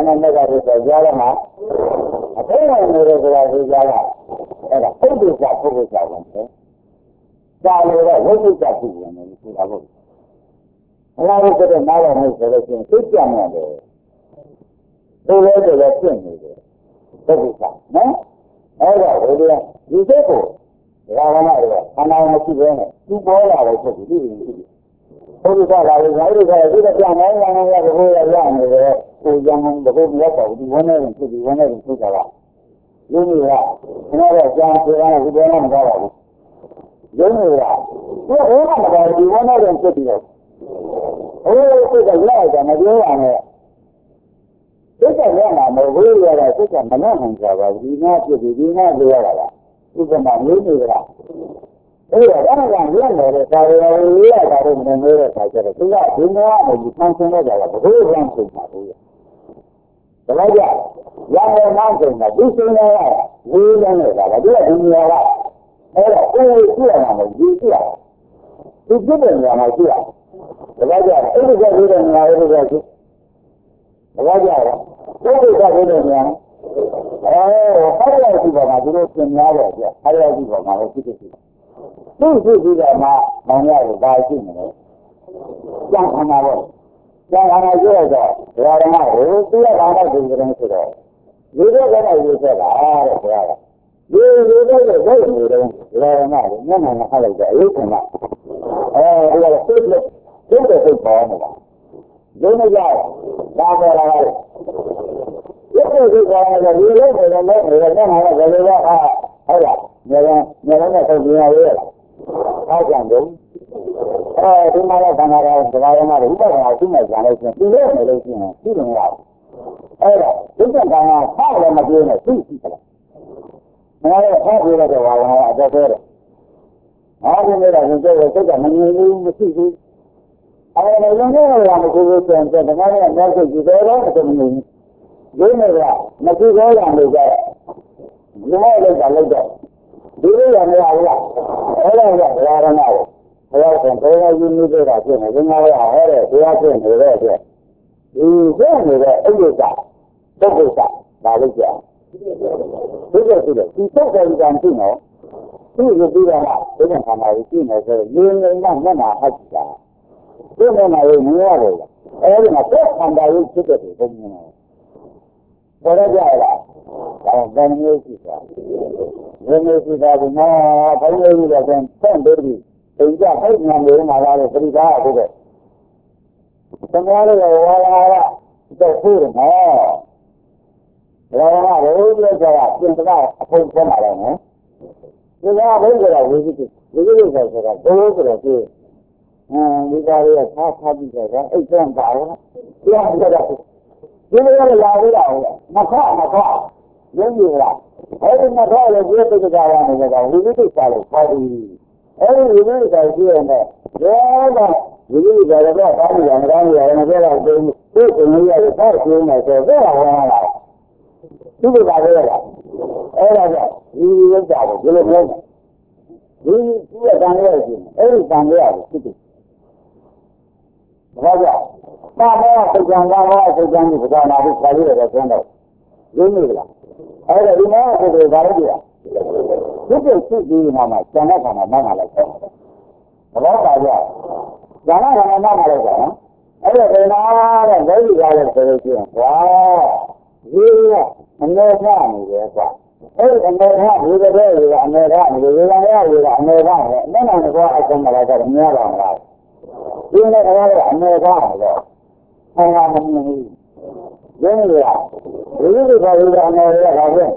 S1: နဲ့ကတည်းကကြားရမှာအသိဉာဏ်မျိုးဆိုတာဒီကြားရအဲ့ဒါပုဂ္ဂိုလ်ကပုဂ္ဂိုလ်ကြောင့်ပဲဒါလိုတော့ဝိသုဒ္ဓဖြစ်နေတယ်ဆိုတာဟုတ်အလားတူတဲ့နားလည်မှုဆိုလို့ရှိရင်သိကြမှာတယ်ဒီလိုတည်းလည်းဖြစ်နေတယ်ပုဂ္ဂိုလ်ကနော်အဲ့တော့ဒီလိုဒီစိတ်ကိုဒါကမှတော့အနာမရှိဘဲနဲ့သူ့ပေါ်လာတဲ့စိတ်ကိုသိနေတယ်ဘုရားကလည်းငါတို့ကလည်းဒီကပြန်နိုင်နိုင်ရတဲ့ဘုရားရနေတယ်ကိုယ်ကြောင့်ဘုရားမရောက်ပါဘူးဒီဝန်းနဲ့ဖြစ်ဒီဝန်းနဲ့ဖြစ်တာကလူမျိုးကကျွန်တော်ကြောင့်ပြောရတဲ့ဒီဘယ်နဲ့မသွားပါဘူးလူမျိုးကသူ့ဘုရားမတော်ဒီဝန်းနဲ့ဖြစ်ပြီးတော့ဘုရားစိတ်ကရရတာမပြောရနဲ့စိတ်ကရမှာမဟုတ်ဘူးရတာစိတ်ကမနှောင့်နိုင်ကြပါဘူးဒီနာဖြစ်ဒီဒီနာပြောရတာဥပမာမျိုးမျိုးကအဲ့ဒါအဲ့ဒါကလည်းလည်းဒါရီရတာတော့မနေရတဲ့ခါကျတော့သူကဒီမှာကိုဖန်ဆင်းရတာကဘယ်လိုရမ်းဖြစ်မှာလဲဒါလိုက်ကြရရမောင်းနေတာဒီစင်းရရဝေးလန်းနေတာကဒီကဒီနေရာကအဲ့တော့ကိုယ်ကြည့်ရမှာမဟုတ်ဘူးကြည့်ရသူကြည့်တဲ့နေရာမှာကြည့်ရဒါလိုက်ကြအဲ့ဒီကကြည့်တဲ့နေရာအဲ့ဒီကကြည့်ဒါလိုက်ကြကိုယ်ကကြည့်တဲ့နေရာအဲဟောရကြည့်ပါမှာသူတို့သင်များတယ်ကြဟောရကြည့်ပါမှာလို့ဖြစ်ဖြစ်သူ့ရှိပြီးတော့မှမောင်ရကိုပါရှိနေတယ်။ကျန်ခါမှာပေါ့။ကျန်ခါမှာပြောရတော့ဘုရားဓမ္မကိုသူရတာတော့ဒီကနေ့ဆိုတော့ဒီတော့ကတော့ရေးဆက်တာတဲ့ဘုရားက။ဒီဒီတော့တော့ဘုရားနေတယ်ဘုရားဓမ္မကိုမျက်နှာနဲ့ဟောလိုက်တယ်အယုဒ္ဓမှာ။အဲဒီကစိတ်လို့စိတ်တော့စိတ်ပေါ်နေတာ။ဒီနေ့ကျတော့ဒါပေါ်လာတယ်။ဒီလိုစိတ်ပေါ်နေတယ်ဒီလိုနေတယ်လည်းနေတယ်မျက်နှာကဘယ်လိုလဲအာဟုတ်လား။ညောင်းညောင်းနဲ့ထုတ်ပြရရဲ့။အားကြောင့်တော့အဲဒီမှာလည်းခန္ဓာကသဘာဝမှာဥပဒနာရှိနေကြလို့ရှိရင်ဒီလိုနေလို့ရှိရင်သိလို့ရအောင်အဲ့တော့ဒုက္ခကံကဆောက်လည်းမပြေနဲ့သိရှိကြလားငါလည်းဆောက်ပြရတဲ့ဝါဝနာအတက်သေးတယ်အားလုံးလည်းတော့ကျတော့စိတ်ကမငြိမ်ဘူးမရှိဘူးအဲ့ဒါလည်းလည်းလည်းမရှိဘူးဆိုရင်ဒီမှာလည်းနောက်ဆုံးကြည့်တော့တော့မငြိမ်ဘူးဒီနေ့ကမရှိသေးရလို့ကြတယ်ဒီမှာလည်းတော့လိုက်တော့ဒီလိုရမရဘူးလားအဲ့ဒါကဘုရားရမကိုဘုရားကဘယ်လိုယူနေကြတာဖြစ်နေလဲငါကဟဲ့တဲ့ဘုရားဖြစ်နေတဲ့အတွက်ဒီဖြစ်နေတဲ့အိဋ္ဌကပုဂ္ဂိုလ်ကဒါလို့ကြာဒီလိုဆိုတော့ဒီပုဂ္ဂိုလ်ကံရှိနော်သူ့ကိုပြီးတော့မှဒီကံခန္ဓာကိုရှိနေဆိုရင်ငြင်းနေမှမျက်နှာဟပ်တာဒီမျက်နှာကိုမြင်ရတယ်အဲဒီမှာပုဂ္ခန္ဓာကိုဖြစ်တဲ့ပုံမြင်တယ်ဘောရကြလားဒါကံမျိုးရှိတာဝိနည်းရှိတာကငါဘိုင်းလေးကြီးတော့ဆန့်ပေးပြီးအိမ်ကဟိတ်ညာမျိုးမှာလာတဲ့ပရိဒါဟုတ်ကဲ့သမားလေးကဝါလာကတော့ဖို့တယ်နော်ဒါကလည်းဘယ်လိုလဲဆိုတော့ပြင်တကအဖုံးပေါ်လာတယ်နော်ဒီကဘယ်လိုလဲဝိသိကိဝိသိကိဆိုတော့ဘယ်လိုဆိုတော့ဒီအဲဒီကားလေးကထားထားပြီးတော့အိတ်ဆန်းပါတော့ပြန်ကြတော့ဒီလိုလည်းလာလို့တော့မခမခရင်းကြီးလားအဲဒီမှာတော့လည်းဒီပိဋကရာနေကြတာဝိသုဒ္ဓစာလို့ခေါ်ပြီးအဲဒီဝိသုဒ္ဓစာကြည့်ရတဲ့ဒါကဝိသုဒ္ဓစာကတော့တားပြီးရတယ်တားပြီးရတယ်မပြောတော့ဘူးသူ့ကိုယ်ကြီးရတယ်တော့ကျင်းနေဆိုတော့ဝင်လာတာသူ့ကပါလေလားအဲဒါကဒီဝိသုဒ္ဓစာကိုဒီလိုမျိုးဒီသူ့ရဲ့တန်ရဲ့ရှိနေအဲဒီတန်ရဲ့ကိုသိတယ်ဘာကြောင့်ဘာမောစိတ်ကံဘာမောစိတ်ကံကိုဘာနာပြီးခါရတဲ့ဆန်းတော့ရင်းနေလားအဲ့ဒါဒီမှာကိုယ်ကဘာလို့ကြည့်ရဒီကိစ္စကြီးမှာမှကျန်တဲ့ခါမှာမှတ်လာလိုက်တော့ဘာလို့ပါကြကျန်တဲ့ခါမှာမှတ်လာလိုက်တော့အဲ့ဒါဒီမှာတဲ့ဒိဋ္ဌိကားလည်းဆိုလို့ရှိရင်ဝါဒီကနေကနေပဲကွာအဲ့ဒီအနေကဒီတဲ့တွေကအမေကနေဒီကနေ့ကဒီကအမေကလည်းအမှန်တကယ်အဆုံးမလာကြတော့မြင်ရပါမလားဒီနေ့ကလည်းအမေကတော့ဆံဃာမမြင်ဘူးရင်းရဒီလိုပါလို့အမေရတာပဲ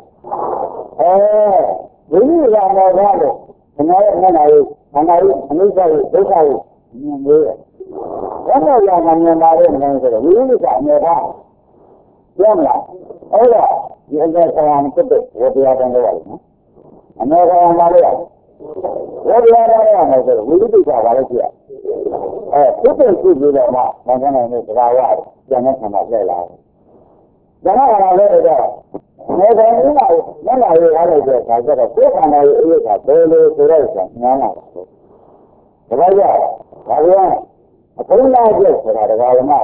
S1: အဲဒီလိုအမေကတော့ဒီနေ့ကနေ့ကခန္ဓာကြီးအနိစ္စကြီးဒုက္ခကြီးမြင်လို့ဘယ်လိုလဲမမြင်ပါနဲ့မင်းဆိုတော့ဒီလိုကအမေကပြောမလားအဲ့ဒါဒီအကျဉ်းဆရာမဖြစ်တဲ့ဝတရားတန်တော့ရတယ်နော်အမေကမှလည်းဝတရားတန်ရမယ်ဆိုတော့ဝိသုဒ္ဓကဘာလို့ကြည့်ရအဲဖြစ်တဲ့ရှိပြီးတော့မှမကနိုင်တဲ့တရားရကျန်တဲ့ခန္ဓာလဲလာကျန်တဲ့ခန္ဓာလဲတော့မေတ္တာနည်းလာနည်းလာရရတဲ့အခါကျတော့ကိုယ်ခန္ဓာရဲ့အရေးကဘယ်လိုဆိုတော့ဆိုညားလာတာဒါကြောင့်ဒါပြန်အထုံးလာကျဆိုတာတရားဓမ္မကို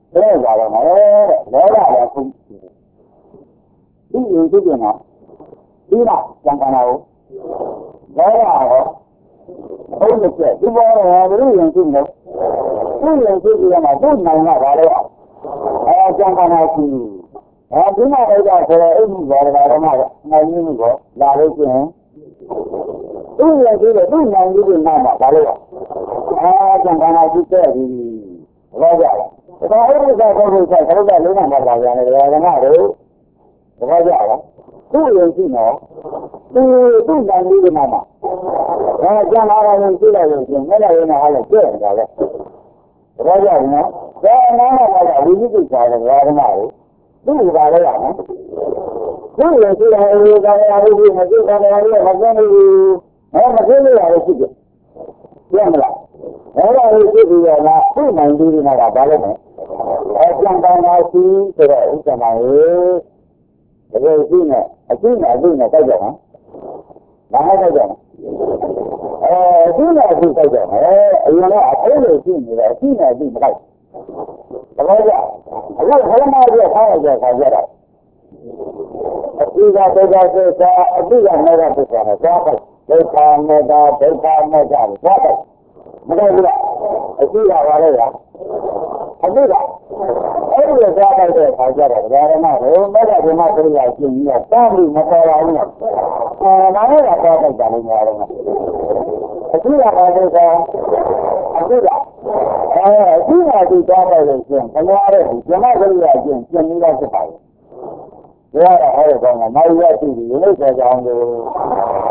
S1: လဲကြတော့မယ်တဲ့လောကလည်းခုဒီလိုကြည့်ကြနော်ဒီလားကျန်ကန်တာကိုလောကရောဟုတ်လို့ကျဒီဘောရောဘယ်လိုရင်ကြည့်လို့သူ့ရင်ကြည့်ကြမှာသူ့နိုင်မှာပါလို့အဲကျန်ကန်တာရှိအဲဒီမှာလည်းကြဆိုတော့အဲ့ဒီဘောရတော်မှာနိုင်ရင်းကိုလာလို့ရှိရင်သူ့ရင်ကြည့်လို့သူ့နိုင်ကြည့်လို့နိုင်မှာပါလို့အဲကျန်ကန်တာရှိတဲ့ဒီဘောကြလားဒါဥပ္ပဒါကောဘုရားခရုဒ္ဒလေးနာမှာပါကြတယ်ဒါကငါတို့ဘောကြလားသူ့ရင်ကြည့်နော်သူသူ့နိုင်ကြည့်လို့နိုင်မှာအဲကျန်လာတယ်ကြည့်လိုက်လို့ရှင်မဲ့လည်းနဲ့ဟာလည်းကျဲနေတာပဲဘောကြနော်ဒါနားမှာကဝိသိကိစ္စတယ်ဒါကငါတို့သူ့ဘာလဲရနော်သူ့ရင်ကြည့်တယ်အေးဒါလည်းဟုတ်ပြီမကြည့်တယ်လည်းမကျန်ဘူးအဲမကျန်လို့ရတယ်ရှိတယ်ပြမလားအဲ့ဒါကိုကြည့်ပြီးတော့လားသူ့နိုင်ကြည့်နေတာကဘာလဲအဲကျန်ကန်လာရှိဆိုတော့ဥစ္စာမှာရေတကယ်ရှိနေအရှိနဲ့အရှိနဲ့တိုက်ကြမှာဘာမှတိုက်ကြမှာအဲအရှိနဲ့အရှိတိုက်ကြမှာအရင်ကအဖိုးလို့ရှိနေတယ်အရှိနဲ့အရှိမတိုက်တကယ်ကြအခုဟောမှာပြထားရကြခါကြတာအရှိကဒုက္ခသစ္စာအရှိကမေဃသစ္စာနဲ့သွားတယ်ဒုက္ခမေဃဒုက္ခမေဃသွားတယ်မတော်ဘူးလားအရှိကပါလေလားအရှိကအဲ့ဒီလိုသွားတဲ့ခါကြတော့ဒါရမလို့မေဃဓမ္မပရိယာရှင်းကြီးကတောင်းပြီးမတော်ပါဘူးလားအဲဒါလည်းတော့သွားတိုက်ကြလို့များတော့အရှိကပါလေဆိုအရှိကအဲအရှိကဒီသွားတဲ့လို့ရှင်းဘယ်လိုလဲဓမ္မပရိယာရှင်းရှင်းပြီးတော့ဖြစ်ပါလေဒါကတော့ဟောတော့ကောင်းတာနောက်ရရှိပြီလို့ဆိုကြအောင်လို့